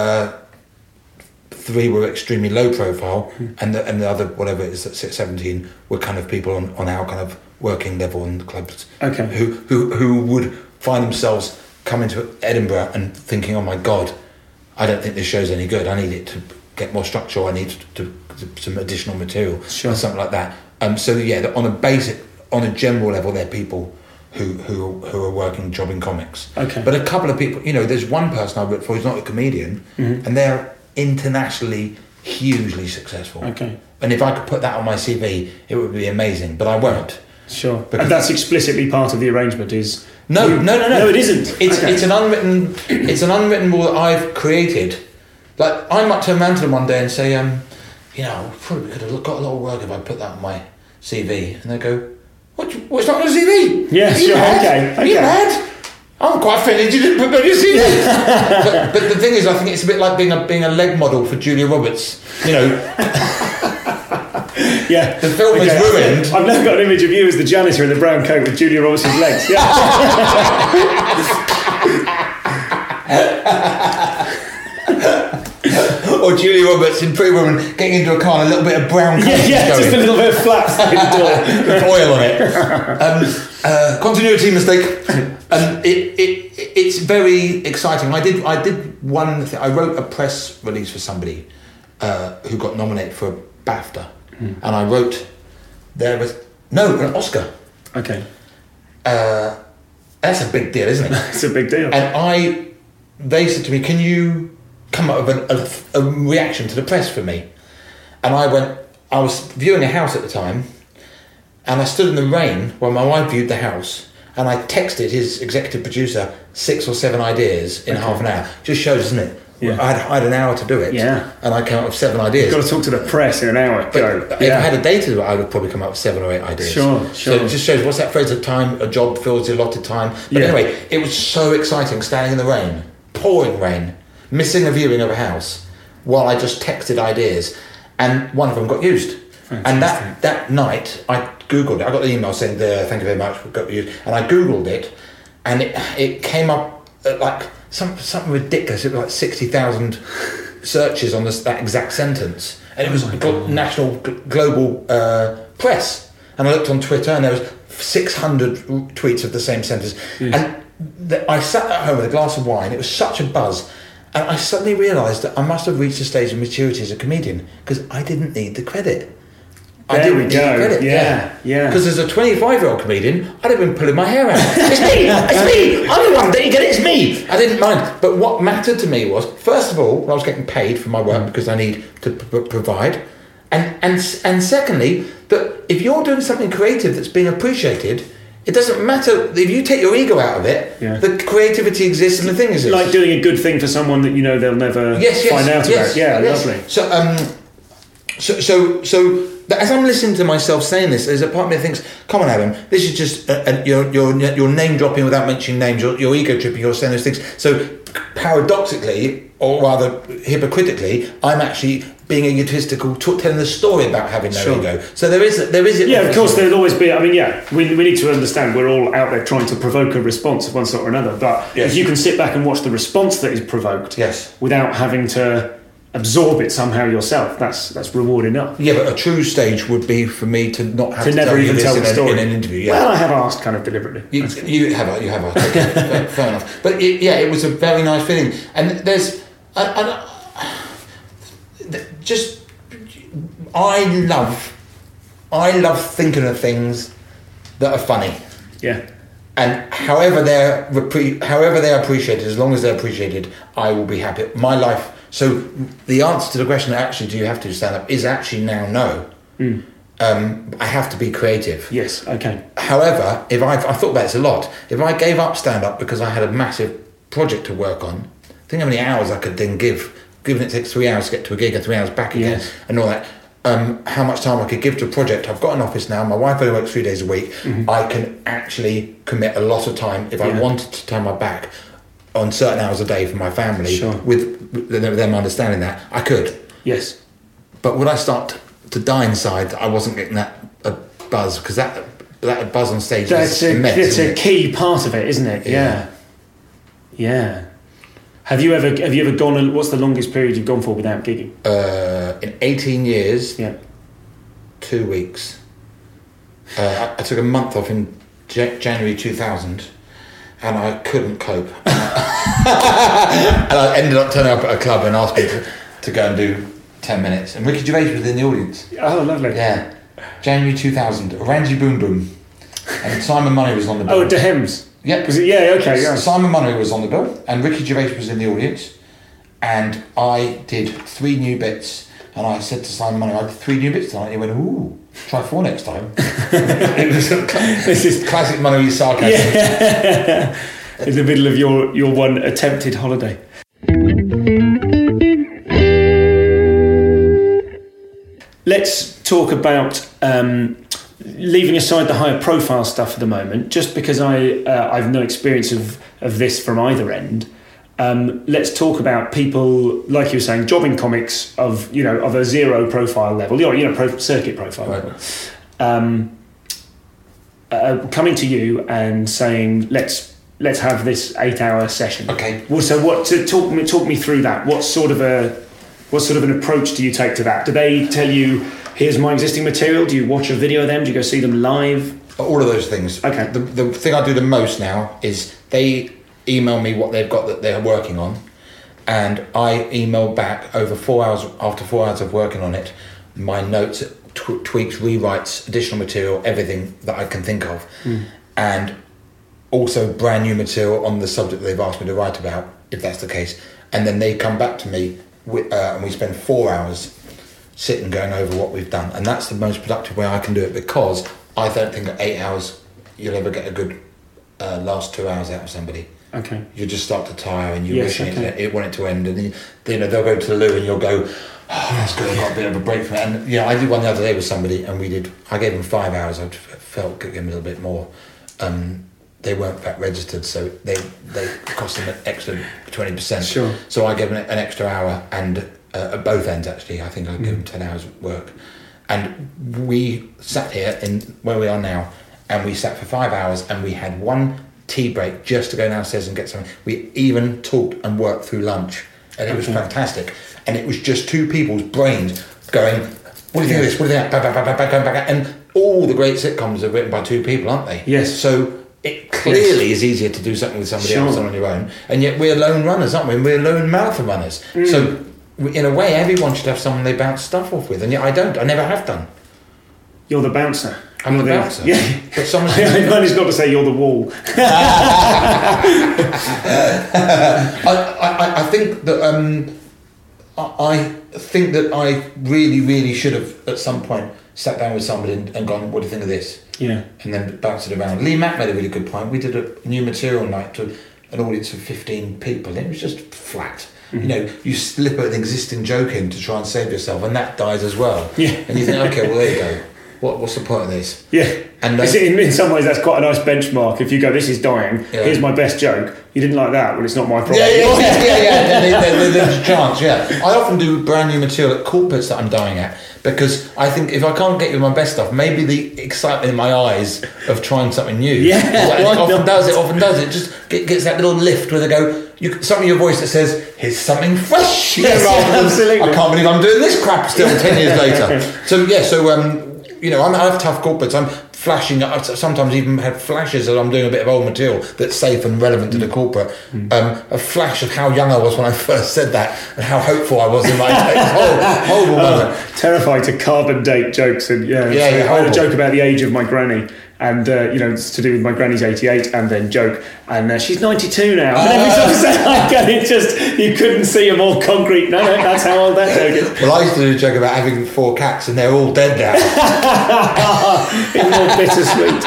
3 were extremely low-profile, and the other, whatever it is, 17 were kind of people on our kind of working level in the clubs. Okay. Who would find themselves coming to Edinburgh and thinking, oh my God, I don't think this show's any good. I need it to get more structure. I need to some additional material, sure, or something like that. So yeah, on a general level, they're people who are working job in comics. Okay. But a couple of people, there's one person I work for who's not a comedian, and they're internationally hugely successful. Okay. And if I could put that on my CV, it would be amazing. But I won't. Sure. And that's explicitly part of the arrangement. Is no, it isn't. It's an unwritten rule that I've created. Like, I might turn around to them one day and say, probably could have got a lot of work if I put that on my CV. And they go, what's not on your CV? Yeah, sure. Okay. Are you mad? I'm quite offended you didn't put that on your CV. but the thing is, I think it's a bit like being a leg model for Julia Roberts. Yeah, the film is ruined. I've never got an image of you as the janitor in the brown coat with Julia Roberts' legs. Yeah. Or Julia Roberts in Pretty Woman getting into a car and a little bit of brown coat. Yeah, just a little bit of flaps out the door with oil on it. Continuity mistake. It's very exciting. I did one thing. I wrote a press release for somebody who got nominated for a BAFTA. And I wrote, an Oscar. Okay. That's a big deal, isn't it? It's a big deal. And they said to me, can you come up with a reaction to the press for me? And I was viewing a house at the time, and I stood in the rain while my wife viewed the house, and I texted his executive producer 6 or 7 ideas in half an hour. Just shows, doesn't it? Yeah. I had an hour to do it. Yeah. And I came up with 7 ideas. You've got to talk to the press in an hour. If I had a day to do it, I would probably come up with 7 or 8 ideas. Sure. So it just shows, what's that phrase, a job fills the allotted time. But anyway, it was so exciting standing in the rain, pouring rain, missing a viewing of a house, while I just texted ideas. And one of them got used. Fantastic. And that night, I Googled it. I got the email saying, thank you very much, we got used. And I Googled it, and it came up like something ridiculous. It was like 60,000 searches on that exact sentence. And it was national, global press. And I looked on Twitter, and there was 600 tweets of the same sentence. Yes. And I sat at home with a glass of wine. It was such a buzz. And I suddenly realised that I must have reached a stage of maturity as a comedian, because I didn't need the credit. I didn't need the credit. Yeah. Because as a 25-year-old comedian, I'd have been pulling my hair out. It's me! I'm the one that you get it, it's me! I didn't mind. But what mattered to me was, first of all, I was getting paid for my work because I need to provide. And secondly, that if you're doing something creative that's being appreciated, it doesn't matter if you take your ego out of it. Yeah. The creativity exists and the thing exists. Like doing a good thing for someone that they'll never find out about. Yeah, lovely. So as I'm listening to myself saying this, there's a part of me that thinks, come on, Adam, this is just you're name dropping without mentioning names. You're ego tripping. You're saying those things. So paradoxically, or rather hypocritically, I'm actually being egotistical, telling the story about having no ego. So there is. Yeah, of course, there'll always be. I mean, we need to understand we're all out there trying to provoke a response of one sort or another. But if you can sit back and watch the response that is provoked, without having to absorb it somehow yourself, that's reward enough. Yeah, but a true stage would be for me to not have to never even tell the story in an interview. Yeah. Well, I have asked kind of deliberately. You have asked. Okay, fair enough. But it was a very nice feeling. And there's I love thinking of things that are funny. Yeah. And however they're appreciated, as long as they're appreciated, I will be happy. My life. So the answer to the question, actually, do you have to stand up, is actually now no. I have to be creative. Yes. Okay. However, if I thought about this a lot, if I gave up stand up because I had a massive project to work on, think how many hours I could then give. Given it takes 3 hours to get to a gig and 3 hours back again, and all that. How much time I could give to a project. I've got an office now. My wife only works 3 days a week. I can actually commit a lot of time if I wanted to turn my back on certain hours a day for my family. With them understanding that, I could. Yes. But when I start to die inside, I wasn't getting that buzz, because that buzz on stage is immense. It's a key part of it, isn't it? Yeah. Have you ever gone? What's the longest period you've gone for without gigging? In 18 years, 2 weeks. I took a month off in January 2000, and I couldn't cope. And I ended up turning up at a club and asked people to go and do 10 minutes. And Ricky Gervais was in the audience. Oh, lovely. Yeah. January 2000. Ranji Boom Boom. And Simon Money was on the bill. Oh, De Hems. Yeah. Okay. Yeah. Simon Money was on the bill, and Ricky Gervais was in the audience, and I did 3 new bits, and I said to Simon Money, I did 3 new bits tonight, and he went, ooh, try 4 next time. This is classic Money sarcasm. Yeah. In the middle of your one attempted holiday. Let's talk about leaving aside the higher profile stuff for the moment, just because I've no experience of this from either end. Let's talk about people, like you were saying, jobbing comics of a zero profile level, circuit profile level, coming to you and saying, let's have this 8-hour session. Okay. Well, so talk me through that. What sort of an approach do you take to that? Do they tell you, here's my existing material? Do you watch a video of them? Do you go see them live? All of those things. Okay. The thing I do the most now is they email me what they've got that they're working on, and I email back over 4 hours, after 4 hours of working on it, my notes, tweaks, rewrites, additional material, everything that I can think of. And also brand new material on the subject that they've asked me to write about, if that's the case. And then they come back to me and we spend 4 hours sitting going over what we've done, and that's the most productive way I can do it, because I don't think at 8 hours you'll ever get a good last 2 hours out of somebody. Okay. You just start to tire, and you wish it want it to end, and then they'll go to the loo and you'll go, oh, that's good, I've got a bit of a break from it. And I did one the other day with somebody, and I gave them 5 hours. I felt give them a little bit more. They weren't VAT registered, so they cost them an extra 20%. Sure. So I gave them an extra hour, and at both ends actually, I think I gave them 10 hours work. And we sat here in where we are now, and we sat for 5 hours, and we had one tea break just to go downstairs and get something. We even talked and worked through lunch, and it was fantastic. And it was just two people's brains going, what do you think of this? What do you think of that? And all the great sitcoms are written by two people, aren't they? Yes. So it clearly is easier to do something with somebody else than on your own. And yet we're lone runners, aren't we? We're lone marathon runners. So in a way, everyone should have someone they bounce stuff off with. And yet I don't. I never have done. You're the bouncer. I'm the bouncer. Yeah. But someone's Money's got to say you're the wall. I think that I really, really should have at some point sat down with somebody and gone, what do you think of this? Yeah. And then bounced it around. Lee Mack made a really good point. We did a new material night to an audience of 15 people. It was just flat. you slip an existing joke in to try and save yourself, and that dies as well. Yeah. And you think, okay, well, there you go. What's the point of this? Yeah. And in some ways, that's quite a nice benchmark. If you go, this is dying, here's my best joke. You didn't like that, well, it's not my problem. There's a chance, I often do brand new material at corporates that I'm dying at, because I think if I can't get you my best stuff, maybe the excitement in my eyes of trying something new. Yeah. It often does. It just gets that little lift where they go, something in your voice that says, here's something fresh. Absolutely. I can't believe I'm doing this crap still 10 years later. I have tough corporates. I'm flashing. I sometimes even had flashes as I'm doing a bit of old material that's safe and relevant to the corporate. A flash of how young I was when I first said that, and how hopeful I was in my horrible moment. Terrified to carbon date jokes, and I had a joke about the age of my granny. And it's to do with my granny's 88, and then joke, and she's 92 now. And every time I say it just, you couldn't see a more concrete. No, that's how old that joke is. Well, I used to do a joke about having 4 cats, and they're all dead now. Even more bittersweet.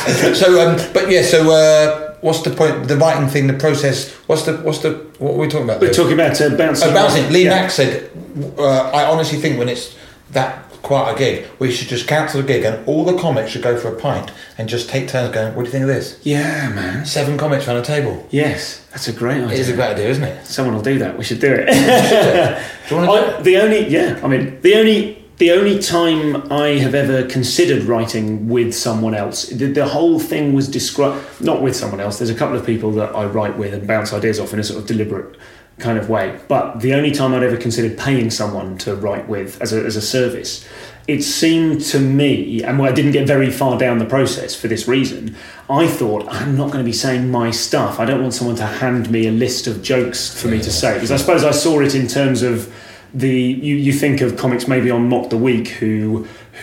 What's the point? The writing thing, the process. What are we talking about? We're talking about bouncing. Bouncing. Lee Mack said, I honestly think when it's that quite a gig, we should just cancel the gig and all the comics should go for a pint and just take turns going, what do you think of this? Yeah, man. 7 comics around a table. Yes, that's a great idea. It is a great idea, isn't it? Someone will do that. We should do it. Do you want to do it? The only time I have ever considered writing with someone else, the whole thing was described, not with someone else. There's a couple of people that I write with and bounce ideas off in a sort of deliberate kind of way. But the only time I'd ever considered paying someone to write with as a service, it seemed to me, and I didn't get very far down the process for this reason, I thought, I'm not going to be saying my stuff. I don't want someone to hand me a list of jokes for me to say. Because I suppose I saw it in terms of you think of comics maybe on Mock the Week who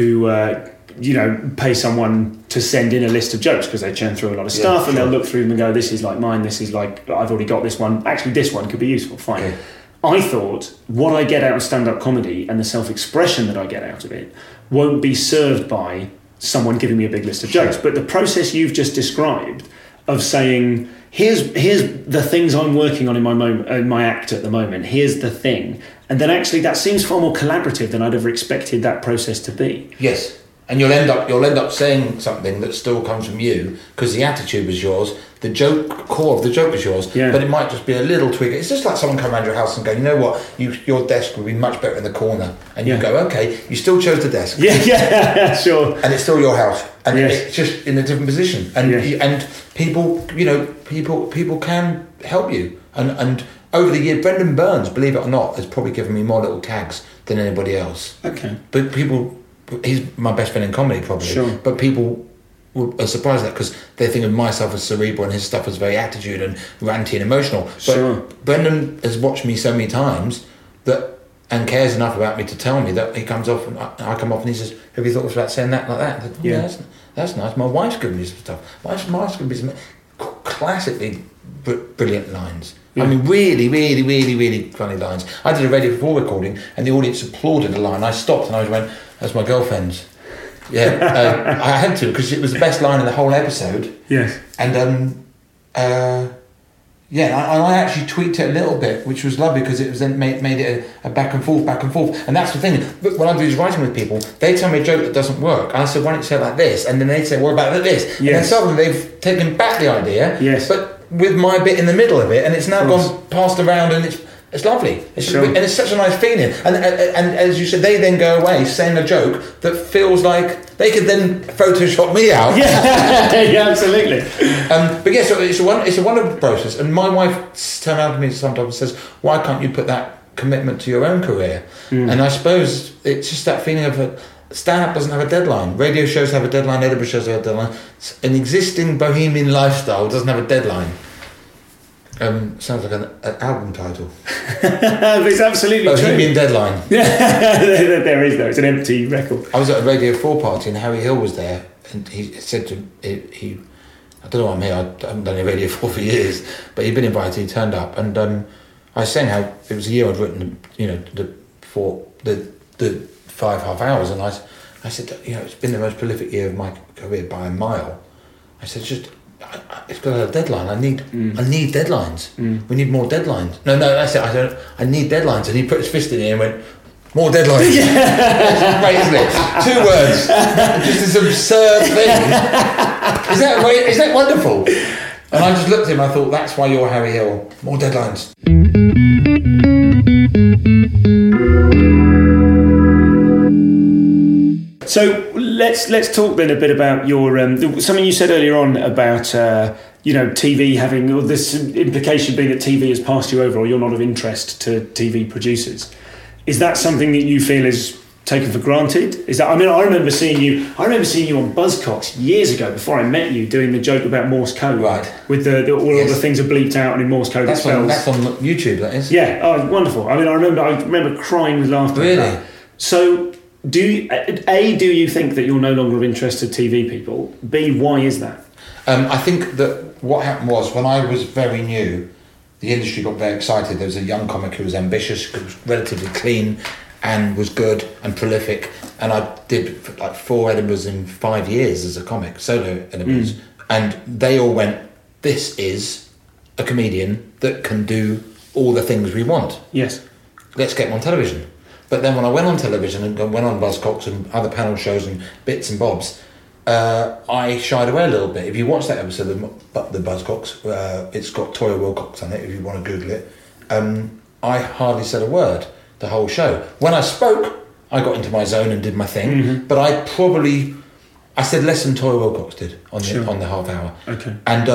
pay someone to send in a list of jokes because they churn through a lot of stuff and they'll look through them and go, this is like mine, this is like, I've already got this one. Actually, this one could be useful, fine. Okay. I thought what I get out of stand-up comedy and the self-expression that I get out of it won't be served by someone giving me a big list of jokes. But the process you've just described of saying, here's the things I'm working on in my act at the moment, here's the thing. And then actually that seems far more collaborative than I'd ever expected that process to be. Yes. And you'll end up saying something that still comes from you because the attitude was yours, the core of the joke was yours, but it might just be a little tweak. It's just like someone coming around your house and going, you know what, your desk would be much better in the corner, and you go, okay, you still chose the desk, sure, and it's still your house, and it's just in a different position, and people can help you, and over the year, Brendan Burns, believe it or not, has probably given me more little tags than anybody else. Okay, but he's my best friend in comedy, probably. Sure. But people are surprised at that because they think of myself as cerebral and his stuff as very attitude and ranty and emotional. But sure. Brendan has watched me so many times and cares enough about me to tell me that he comes off and I come off and he says, have you thought about saying that like that? Like, that's nice. My wife's given me some stuff. My wife's given me some classically brilliant lines. I mean, really, really, really, really funny lines. I did a Radio 4 recording and the audience applauded a line. I stopped and I went, that's my girlfriend's. Yeah, I had to because it was the best line in the whole episode. Yes. And I actually tweaked it a little bit, which was lovely because it was then made it a back and forth. And that's the thing. When I do writing with people, they tell me a joke that doesn't work. And I said, why don't you say it like this? And then they say, what about this? Yes. And then suddenly they've taken back the idea. Yes. But with my bit in the middle of it, and it's now gone passed around, and it's lovely. And it's such a nice feeling. And as you said, they then go away saying a joke that feels like they could then Photoshop me out. Yeah, absolutely. So it's a wonderful process. And my wife turns around to me sometimes and says, why can't you put that commitment to your own career? And I suppose it's just that feeling of stand-up doesn't have a deadline. Radio shows have a deadline, Edinburgh shows have a deadline. An existing bohemian lifestyle doesn't have a deadline. Sounds like an album title. It's absolutely true. Bohemian Deadline. There is though. It's an empty record. I was at a Radio 4 party and Harry Hill was there, and he said to he I don't know why I'm here. I haven't done a Radio 4 for years, but he'd been invited. He turned up, and I was saying how it was a year I'd written, the 5.5 hours, and I said, it's been the most prolific year of my career by a mile. I said, it's got a deadline. I need deadlines. We need more deadlines. No, that's it. I need deadlines. And he put his fist in it and went, more deadlines. That's great, isn't it? 2 words. Just this absurd thing. Is that wonderful? And I just looked at him and I thought, that's why you're Harry Hill. More deadlines. So let's talk then a bit about your something you said earlier on about TV having, or this implication being that TV has passed you over, or you're not of interest to TV producers. Is that something that you feel is taken for granted? Is that, I mean, I remember seeing you on Buzzcocks years ago before I met you, doing the joke about Morse code, right? With all of the things are bleeped out and in Morse code. That's on YouTube. That is. Yeah. Oh, wonderful. I mean, I remember crying with laughter. Really? At that. So, do you think that you're no longer of interest to TV people? B, why is that? I think that what happened was, when I was very new, the industry got very excited. There was a young comic who was ambitious, who was relatively clean, and was good and prolific. And I did like 4 Edinburghs in 5 years as a comic, solo Edinburghs. And they all went, this is a comedian that can do all the things we want. Yes. Let's get him on television. But then when I went on television and went on Buzzcocks and other panel shows and bits and bobs, I shied away a little bit. If you watch that episode of the Buzzcocks, it's got Toyah Willcox on it, if you want to Google it, I hardly said a word the whole show. When I spoke, I got into my zone and did my thing, but I said less than Toyah Willcox did on the half hour. Okay. And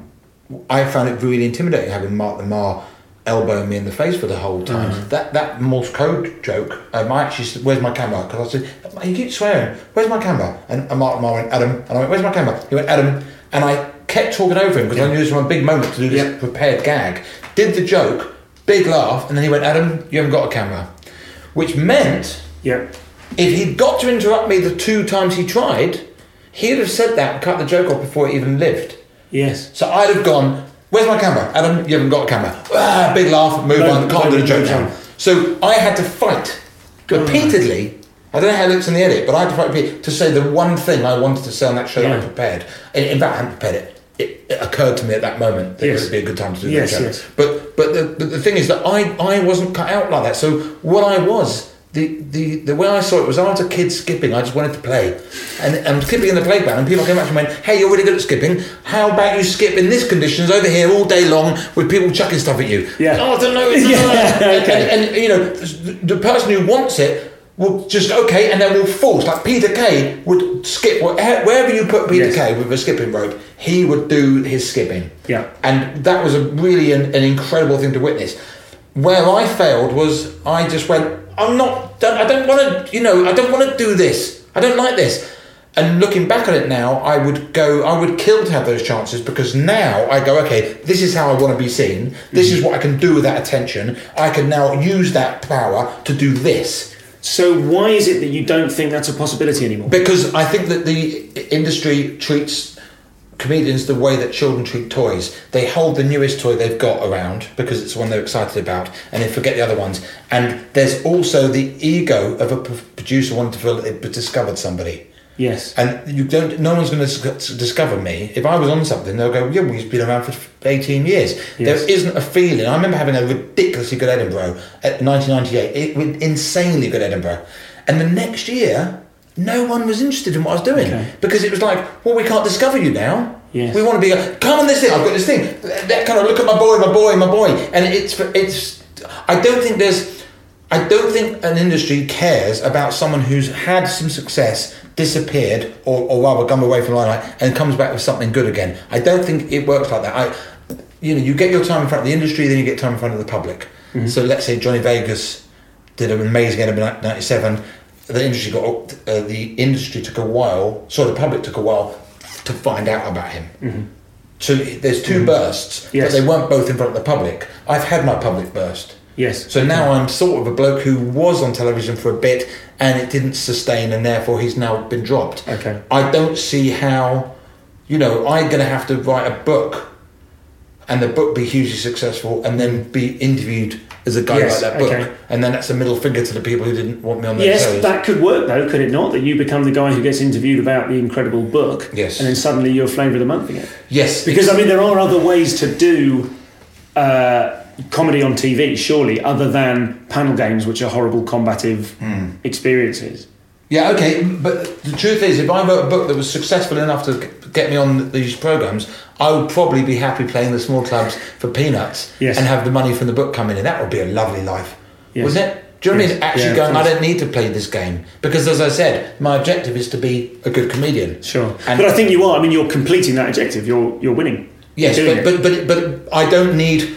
I found it really intimidating having Mark Lamar elbowing me in the face for the whole time. That Morse code joke, I actually said, where's my camera? Because I said, you keep swearing, where's my camera? And Mark Lamar went, Adam. And I went, where's my camera? He went, Adam. And I kept talking over him because I knew this was my big moment to do this prepared gag. Did the joke, big laugh, and then he went, Adam, you haven't got a camera. Which meant, if he'd got to interrupt me the 2 times he tried, he'd have said that and cut the joke off before it even lived. Yes. So I'd have gone, where's my camera? Adam, you haven't got a camera. Big laugh, move on, can't do the joke now. So I had to fight repeatedly. I don't know how it looks in the edit, but I had to fight to say the one thing I wanted to say on that show that I prepared. In fact, I hadn't prepared it. It occurred to me at that moment that it would be a good time to do that joke. Yes. But the thing is that I wasn't cut out like that. So what I was, the way I saw it was, I was a kid skipping. I just wanted to play, and I'm skipping in the playground, and people came up to me and went, "Hey, you're really good at skipping. How about you skip in this conditions over here all day long with people chucking stuff at you?" Yeah. Oh, I don't know. Okay. And the person who wants it will just and then will force. Like Peter Kay would skip wherever you put Peter Kay with a skipping rope, he would do his skipping. Yeah. And that was really an incredible thing to witness. Where I failed was I just went, I don't want to do this. I don't like this. And looking back at it now, I would kill to have those chances, because now I go, okay, this is how I want to be seen. This is what I can do with that attention. I can now use that power to do this. So why is it that you don't think that's a possibility anymore? Because I think that the industry treats comedians the way that children treat toys. They hold the newest toy they've got around because it's the one they're excited about, and they forget the other ones. And there's also the ego of a producer wanting to feel that they've discovered somebody. Yes. And no one's going to discover me. If I was on something, they'll go, yeah, well, he's been around for 18 years. Yes. There isn't a feeling. I remember having a ridiculously good Edinburgh at 1998, insanely good Edinburgh. And the next year, no one was interested in what I was doing, because it was like, well, we can't discover you now. Yes. We want to be come on this thing. I've got this thing. That kind of look at my boy. And it's. I don't think an industry cares about someone who's had some success, disappeared, or rather come away from limelight and comes back with something good again. I don't think it works like that. You get your time in front of the industry, then you get time in front of the public. Mm-hmm. So let's say Johnny Vegas did an amazing Edinburgh 97. The industry took a while. So the public took a while to find out about him. Mm-hmm. So there's 2 bursts, but they weren't both in front of the public. I've had my public burst. Yes. So now I'm sort of a bloke who was on television for a bit and it didn't sustain, and therefore he's now been dropped. Okay. I don't see how, I'm going to have to write a book and the book be hugely successful, and then be interviewed as a guy like that book, and then that's a middle finger to the people who didn't want me on their shows. Yes, that could work though, could it not? That you become the guy who gets interviewed about the incredible book, yes, and then suddenly you're Flavour of the Month again. Yes, because I mean there are other ways to do comedy on TV, surely, other than panel games, which are horrible, combative experiences. Yeah, okay, but the truth is, if I wrote a book that was successful enough to get me on these programmes, I would probably be happy playing the small clubs for peanuts and have the money from the book come in, and that would be a lovely life, wouldn't it? Do you know what I mean? Actually going, I don't need to play this game, because as I said, my objective is to be a good comedian. Sure, but I think you are. I mean, you're completing that objective. You're winning. Yes, but I don't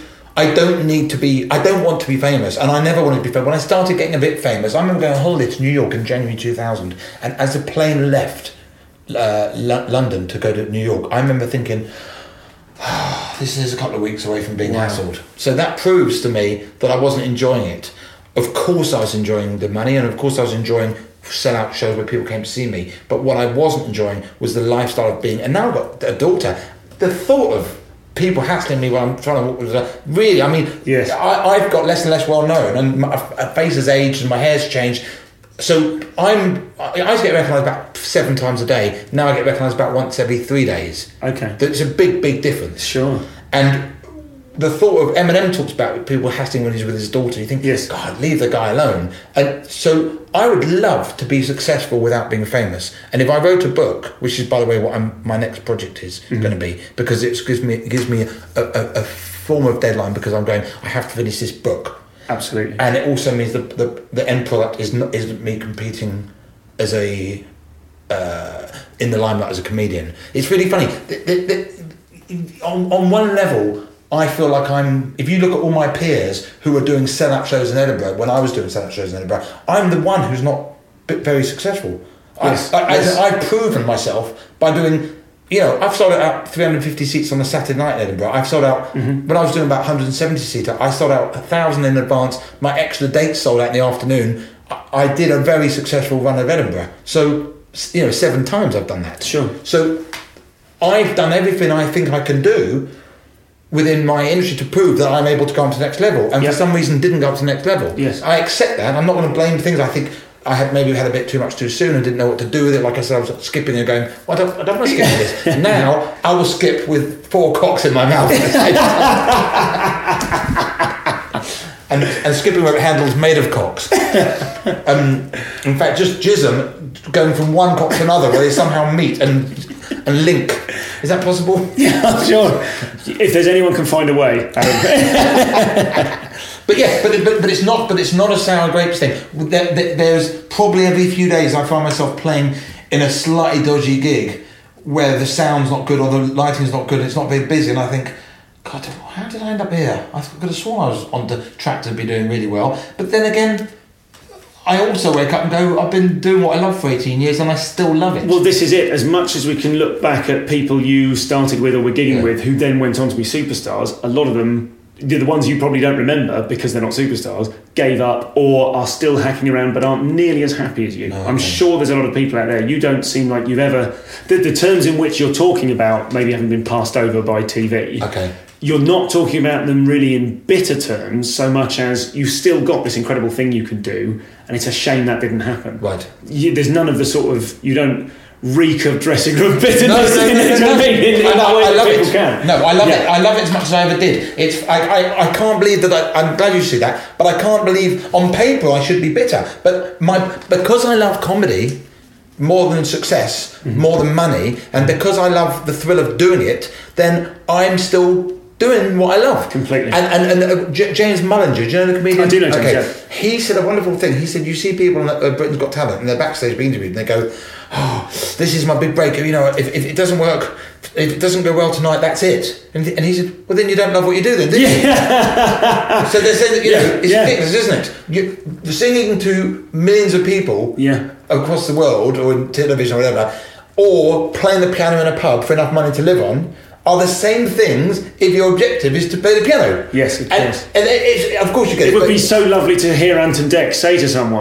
want to be famous, and I never wanted to be famous. When I started getting a bit famous, I remember going on holiday to New York in January 2000, and as the plane left London to go to New York, I remember thinking, this is a couple of weeks away from being hassled. So that proves to me that I wasn't enjoying it. Of course I was enjoying the money, and of course I was enjoying sell-out shows where people came to see me, but what I wasn't enjoying was the lifestyle of being, and now I've got a daughter, the thought of people hassling me while I'm trying to walk with really, I mean, I've got less and less well known, and my face has aged and my hair's changed. So I used to get recognised about 7 times a day. Now I get recognised about once every 3 days. Okay. That's a big, big difference. Sure. And the thought of Eminem talks about people hassling when he's with his daughter. You think, God, leave the guy alone. And so I would love to be successful without being famous. And if I wrote a book, which is, by the way, what my next project is going to be, because it gives me a form of deadline, because I'm going, I have to finish this book. Absolutely. And it also means the end product isn't me competing as in the limelight as a comedian. It's really funny. On one level, I feel like if you look at all my peers who are doing sell-out shows in Edinburgh, when I was doing sell-out shows in Edinburgh, I'm the one who's not very successful. Yes. I've proven myself by doing, I've sold out 350 seats on a Saturday night in Edinburgh. I've sold out, when I was doing about 170 seater, I sold out 1,000 in advance. My extra dates sold out in the afternoon. I did a very successful run of Edinburgh. So, 7 times I've done that. Sure. So I've done everything I think I can do within my industry to prove that I'm able to go on to the next level, and for some reason didn't go up to the next level. Yes. I accept that. I'm not going to blame things I think I had a bit too much too soon and didn't know what to do with it. Like I said, I was skipping and going, I don't want to skip this. Now I will skip with 4 cocks in my mouth. and skipping with handles made of cocks. In fact, just jism going from one cock to another where they somehow meet and link. Is that possible? Yeah, sure. If there's anyone can find a way, Adam. But it's not a sour grapes thing. There's probably every few days I find myself playing in a slightly dodgy gig where the sound's not good or the lighting's not good and it's not very busy, and I think, God, how did I end up here? I could have sworn I was on the track to be doing really well. But then again, I also wake up and go, I've been doing what I love for 18 years and I still love it. Well, this is it. As much as we can look back at people you started with or were gigging with who then went on to be superstars, a lot of them, the ones you probably don't remember because they're not superstars, gave up or are still hacking around but aren't nearly as happy as you. No, I'm sure there's a lot of people out there. You don't seem like you've ever... The terms in which you're talking about maybe haven't been passed over by TV. Okay. You're not talking about them really in bitter terms so much as you've still got this incredible thing you can do, and it's a shame that didn't happen. Right. There's none of the sort of... You don't reek of dressing room bitterness in that way that people can. No, I love it. I love it as much as I ever did. I can't believe that I'm glad you see that, but I can't believe on paper I should be bitter. But because I love comedy more than success, more than money, and because I love the thrill of doing it, then I'm still doing what I love. Completely. And James Mullinger, do you know the comedian? I do know James, yeah. He said a wonderful thing. He said, you see people on Britain's Got Talent and they're backstage being interviewed and they go, oh, this is my big break. If it doesn't work, if it doesn't go well tonight, that's it. And he said, well, then you don't love what you do then, do you? Yeah. So they're saying that, it's ridiculous, isn't it? You're singing to millions of people across the world or in television or whatever, or playing the piano in a pub for enough money to live on, are the same things if your objective is to play the piano. Yes, of course. And of course you get it. It would be so lovely to hear Anton Deck say to someone,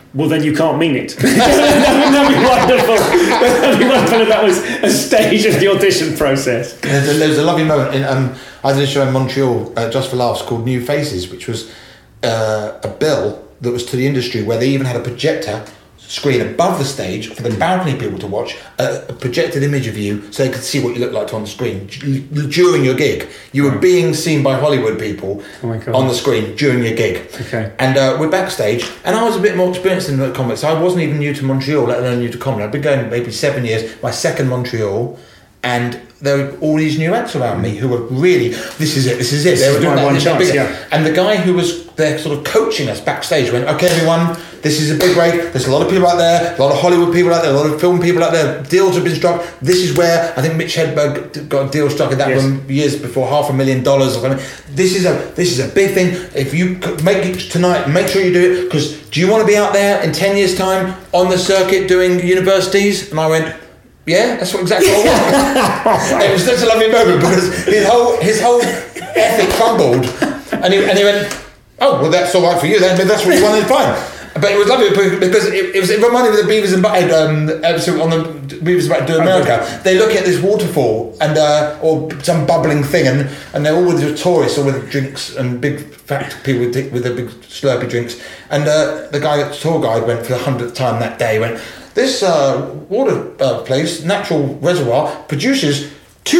well, then you can't mean it. That'd be wonderful. That'd be wonderful if that was a stage of the audition process. There was a lovely moment in I did a show in Montreal just for laughs called New Faces, which was a bill that was to the industry where they even had a projector screen above the stage for the balcony people to watch, a projected image of you so they could see what you look like on the screen during your gig. You were being seen by Hollywood people on the screen during your gig. Okay. And we're backstage, and I was a bit more experienced in the comics. I wasn't even new to Montreal, let alone new to comedy. I'd been going maybe 7 years, my second Montreal, and there were all these new acts around me who were really, this is it. They were doing my one chance, And the guy who was there sort of coaching us backstage went, okay, everyone, this is a big break. There's a lot of people out there, a lot of Hollywood people out there, a lot of film people out there. Deals have been struck. This is where I think Mitch Hedberg got a deal struck in that room years before, $500,000 or something. This is a big thing. If you make it tonight, make sure you do it, because do you want to be out there in 10 years' time on the circuit doing universities? And I went, yeah, that's exactly what I want. It was such a lovely moment because his whole ethic crumbled, and he went, oh, well, that's all right for you then, but that's what you wanted, fine. But it was lovely because it reminded me of the Beavis and Butthead episode on the Beavis and Butthead Do America. They look at this waterfall and or some bubbling thing, and they're all with your tourists or with drinks and big fat people with the big slurpy drinks. And the tour guide went for the 100th time that day. Went, this water place, natural reservoir, produces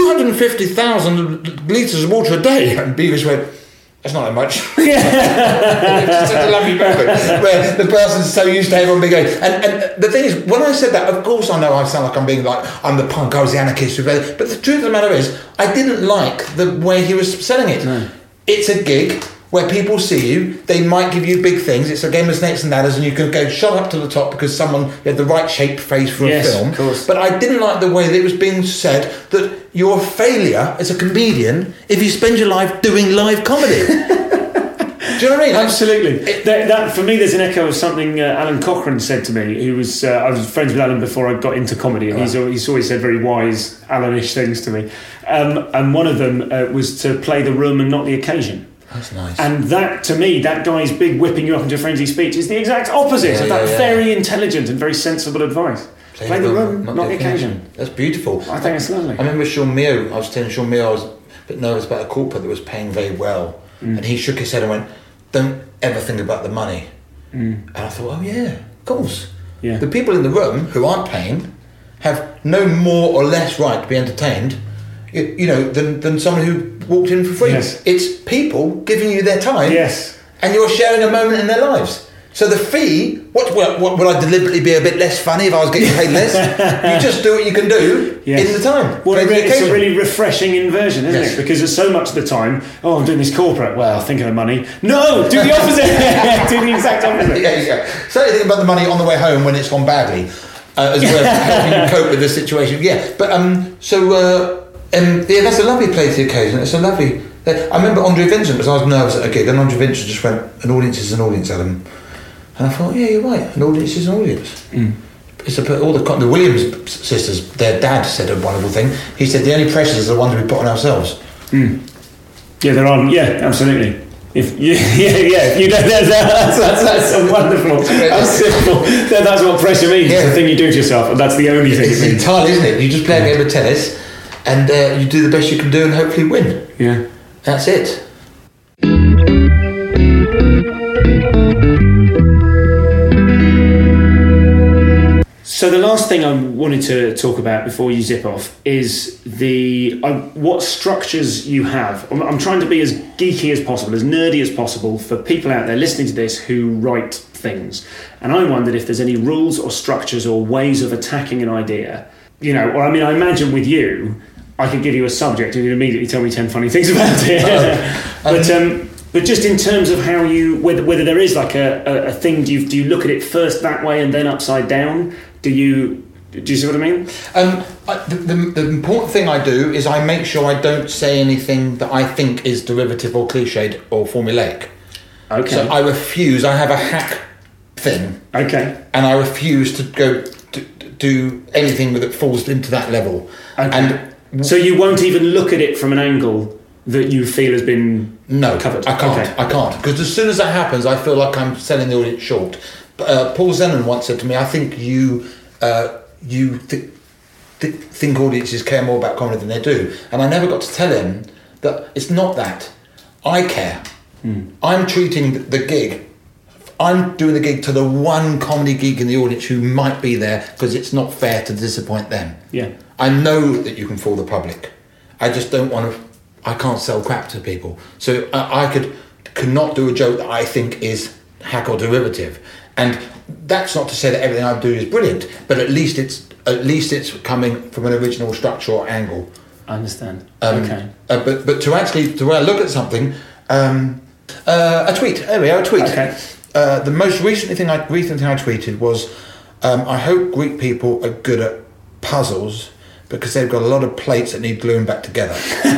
250,000 litres of water a day. And Beavis went, that's not that much. It's just such a lovely moment where the person's so used to everyone being going. And the thing is, when I said that, of course I know I sound like I'm the punk, I was the anarchist. But the truth of the matter is, I didn't like the way he was selling it. No. It's a gig where people see you, they might give you big things. It's a game of snakes and ladders, and you can go shot up to the top because someone had the right shaped face for a film. Of course. But I didn't like the way that it was being said that you're a failure as a comedian if you spend your life doing live comedy. Do you know what I mean? Absolutely. That for me, there's an echo of something Alan Cochrane said to me. Who was I was friends with Alan before I got into comedy, and he's always said very wise Alan-ish things to me. And one of them was to play the room and not the occasion. That's nice. And that, to me, that guy's big whipping you up into a frenzy speech is the exact opposite of that very intelligent and very sensible advice. Play the room, not the occasion. That's beautiful. I think it's lovely. I remember Sean Mio, I was telling Sean Mio I was a bit nervous about a corporate that was paying very well. And he shook his head and went, don't ever think about the money. And I thought, oh yeah, of course. Yeah. The people in the room who aren't paying have no more or less right to be entertained, than someone who walked in for free. Yes. It's people giving you their time. Yes. And you're sharing a moment in their lives. So the fee, what would I deliberately be a bit less funny if I was getting paid less? You just do what you can do in the time. Well, it's a really refreshing inversion, isn't it? Because so much of the time, I'm doing this corporate, well, think of the money. No, do the opposite. Do the exact opposite. Yeah. Say anything about the money on the way home when it's gone badly, as well as helping you cope with the situation. Yeah, but that's a lovely play to the occasion. It's a lovely. I remember Andre Vincent, because I was nervous at a gig, and Andre Vincent just went, "An audience is an audience, Adam." And I thought, yeah, you're right. An audience is an audience. It's all the Williams sisters. Their dad said a wonderful thing. He said the only pressures are the ones we put on ourselves. Yeah, there are. Yeah, absolutely. If you know, that's so wonderful. That's simple. That's what pressure means. It's the thing you do to yourself, and that's the only thing. It's entirely, isn't it? You just play a game of tennis. And you do the best you can do and hopefully win. Yeah. That's it. So the last thing I wanted to talk about before you zip off is what structures you have. I'm trying to be as geeky as possible, as nerdy as possible for people out there listening to this who write things. And I wondered if there's any rules or structures or ways of attacking an idea. I imagine with you, I could give you a subject and you'd immediately tell me 10 funny things about it. But just in terms of how whether there is like a thing, do you look at it first that way and then upside down? Do you see what I mean? The important thing I do is I make sure I don't say anything that I think is derivative or cliched or formulaic. Okay. So I refuse. I have a hack thing. Okay. And I refuse to go to do anything that falls into that level. Okay. And so you won't even look at it from an angle that you feel has been covered? I can't. I can't. Because as soon as that happens, I feel like I'm selling the audience short. Paul Zenon once said to me, I think you think audiences care more about comedy than they do. And I never got to tell him that it's not that. I care. I'm treating the gig, I'm doing the gig to the one comedy geek in the audience who might be there, because it's not fair to disappoint them. Yeah. I know that you can fool the public. I just don't want to, I can't sell crap to people. So I could not do a joke that I think is hack or derivative. And that's not to say that everything I do is brilliant, but at least it's coming from an original structure or angle. I understand. Okay. But to when I look at something, a tweet. There we are, a tweet. Okay. The most recent thing I tweeted was, I hope Greek people are good at puzzles because they've got a lot of plates that need gluing back together.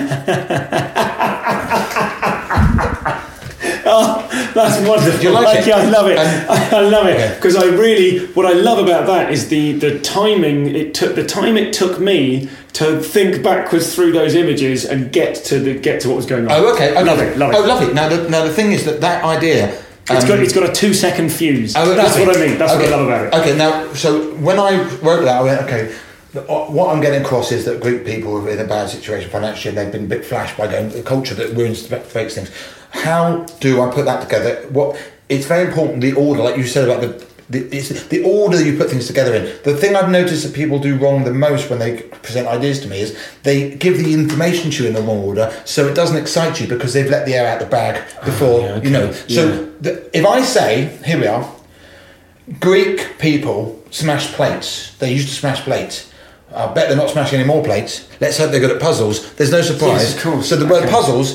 Oh, that's wonderful. Do you like it? Yeah, I love it. I love it because what I love about that is the timing. The time it took me to think backwards through those images and get to what was going on. Oh, okay. Love it. Oh, lovely. Now the thing is that idea. It's got a 2-second fuse. Oh, that's lovely. what I mean. That's what I love about it. Okay. Now, so when I wrote that, I went, okay. What I'm getting across is that Greek people are in a bad situation financially, and they've been a bit flashed by going the culture that ruins, fakes things. How do I put that together? It's very important, the order, like you said about the order that you put things together in. The thing I've noticed that people do wrong the most when they present ideas to me is they give the information to you in the wrong order, so it doesn't excite you because they've let the air out the bag before, you know. So if I say, here we are, Greek people smash plates. They used to smash plates. I bet they're not smashing any more plates. Let's hope they're good at puzzles. There's no surprise. Yes, of course. So the word puzzles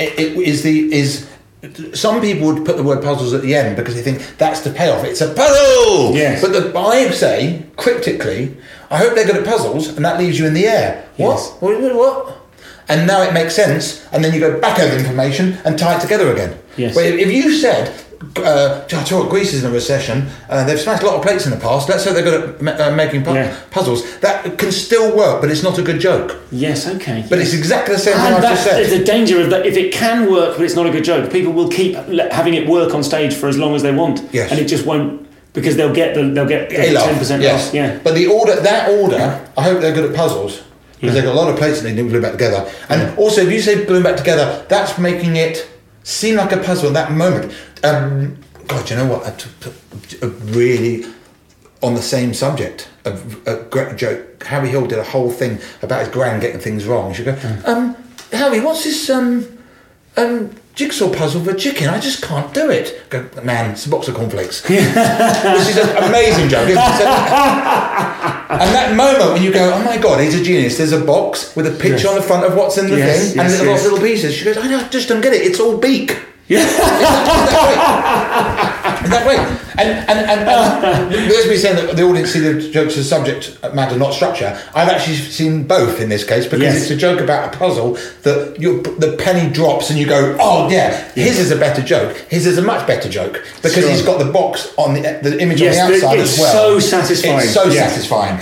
is some people would put the word puzzles at the end because they think that's the payoff. It's a puzzle. Yes. But I say cryptically, I hope they're good at puzzles, and that leaves you in the air. Yes. What? And now it makes sense, and then you go back over the information and tie it together again. Yes. But if you said, Greece is in a recession, they've smashed a lot of plates in the past, let's say they're good at making puzzles, that can still work, but it's not a good joke. Yes, okay. But it's exactly the same thing I've just said. There's a danger of that. If it can work, but it's not a good joke, people will keep having it work on stage for as long as they want. Yes. And it just won't, because they'll get 10% yes. off. Yeah. But that order, I hope they're good at puzzles. Because they've got a lot of plates and they need to glue back together. And also, if you say glue back together, that's making it seem like a puzzle at that moment. God, you know what? I took a really on the same subject of a great joke. Harry Hill did a whole thing about his gran getting things wrong. She go, Harry, what's this jigsaw puzzle for chicken? I just can't do it. I go, man, it's a box of cornflakes. This is an amazing joke, isn't it? And that moment when you go, oh my God, he's a genius. There's a box with a picture on the front of what's in the thing, and lots of little pieces. She goes, I just don't get it. It's all beak. Yeah. that way. And there's me saying that the audience see the jokes as subject matter, not structure. I've actually seen both in this case because it's a joke about a puzzle that the penny drops and you go, oh yeah, his is a better joke. His is a much better joke because he's got the box on the image on the outside as well. It's so satisfying. It's so satisfying.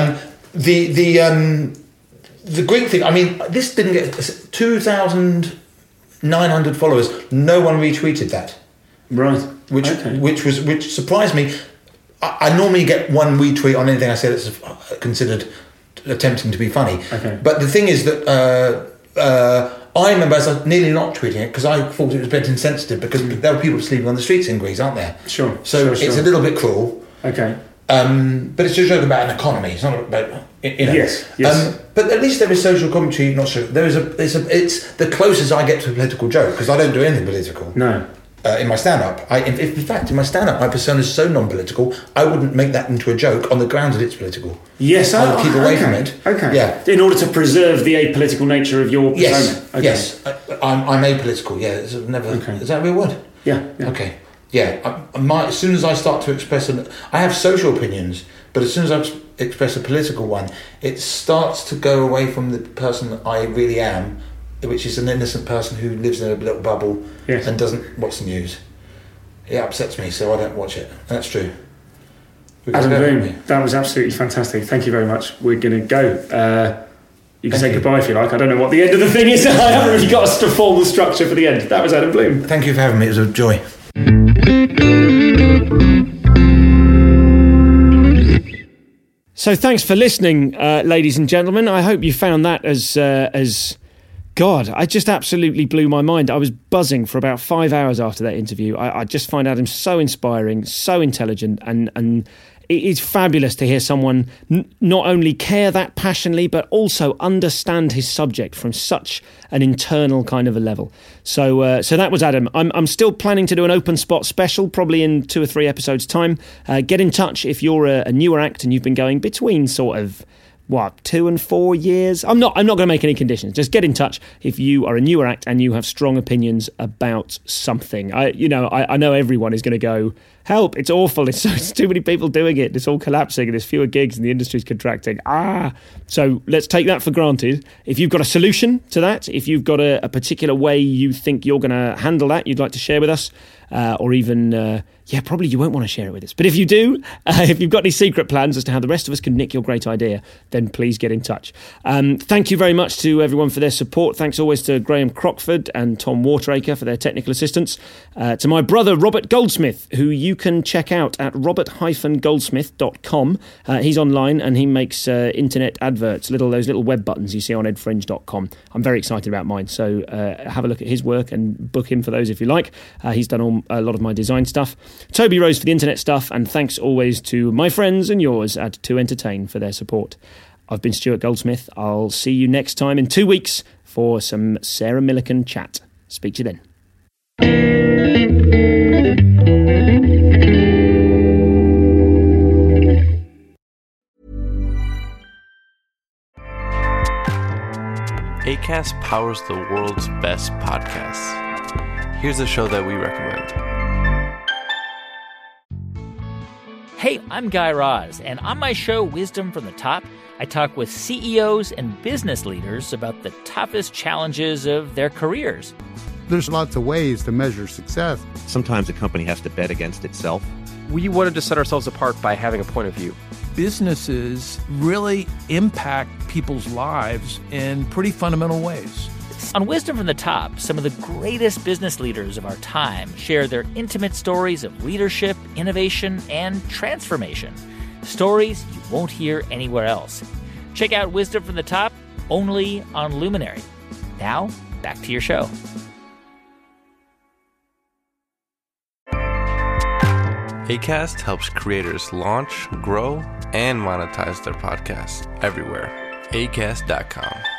The Greek thing. I mean, this didn't get 2,900 followers. No one retweeted that. Right. Which surprised me. I normally get one retweet on anything I say that's considered attempting to be funny. Okay. But the thing is that I remember I was nearly not tweeting it because I thought it was a bit insensitive because there are people sleeping on the streets in Greece, aren't there? Sure. So it's a little bit cruel. Okay. But it's a joke about an economy. It's not about Yes. but at least there is social commentary. Not so. It's the closest I get to a political joke because I don't do anything political. No. In my stand-up, in fact, in my stand-up, my persona is so non-political. I wouldn't make that into a joke on the grounds that it's political. Yes, I would keep away from it. Okay. Yeah. In order to preserve the apolitical nature of your persona. Yes. Okay. Yes. I'm apolitical. Yeah. It's never. Okay. Is that a real word? Yeah. Okay. Yeah. As soon as I start to express I have social opinions, but as soon as I express a political one, it starts to go away from the person that I really am, which is an innocent person who lives in a little bubble and doesn't watch the news. It upsets me, so I don't watch it. And that's true. Adam Bloom, that was absolutely fantastic. Thank you very much. We're going to go. You can say goodbye if you like. I don't know what the end of the thing is. I haven't really got a formal structure for the end. That was Adam Bloom. Thank you for having me. It was a joy. So thanks for listening, ladies and gentlemen. I hope you found that as God, I just absolutely blew my mind. I was buzzing for about 5 hours after that interview. I just find Adam so inspiring, so intelligent, and it is fabulous to hear someone not only care that passionately, but also understand his subject from such an internal kind of a level. So that was Adam. I'm still planning to do an open spot special, probably in 2 or 3 episodes' time. Get in touch if you're a newer act and you've been going between sort of 2 and 4 years. I'm not going to make any conditions. Just get in touch if you are a newer act and you have strong opinions about something. I know everyone is going to go, help, it's awful, it's too many people doing it, it's all collapsing and there's fewer gigs and the industry's contracting. So let's take that for granted. If you've got a solution to that, if you've got a particular way you think you're going to handle that, you'd like to share with us, or even probably you won't want to share it with us. But if you do, if you've got any secret plans as to how the rest of us can nick your great idea, then please get in touch. Thank you very much to everyone for their support. Thanks always to Graham Crockford and Tom Wateracre for their technical assistance. To my brother, Robert Goldsmith, who you can check out at robert-goldsmith.com. He's online and he makes internet adverts, those little web buttons you see on edfringe.com. I'm very excited about mine, so have a look at his work and book him for those if you like. He's done a lot of my design stuff. Toby Rose for the internet stuff, and thanks always to my friends and yours at To Entertain for their support. I've been Stuart Goldsmith. I'll see you next time in 2 weeks for some Sarah Millican chat. Speak to you then. Acast powers the world's best podcasts. Here's a show that we recommend. Hey, I'm Guy Raz, and on my show, Wisdom from the Top, I talk with CEOs and business leaders about the toughest challenges of their careers. There's lots of ways to measure success. Sometimes a company has to bet against itself. We wanted to set ourselves apart by having a point of view. Businesses really impact people's lives in pretty fundamental ways. On Wisdom from the Top, some of the greatest business leaders of our time share their intimate stories of leadership, innovation, and transformation. Stories you won't hear anywhere else. Check out Wisdom from the Top only on Luminary. Now, back to your show. Acast helps creators launch, grow, and monetize their podcasts everywhere. Acast.com.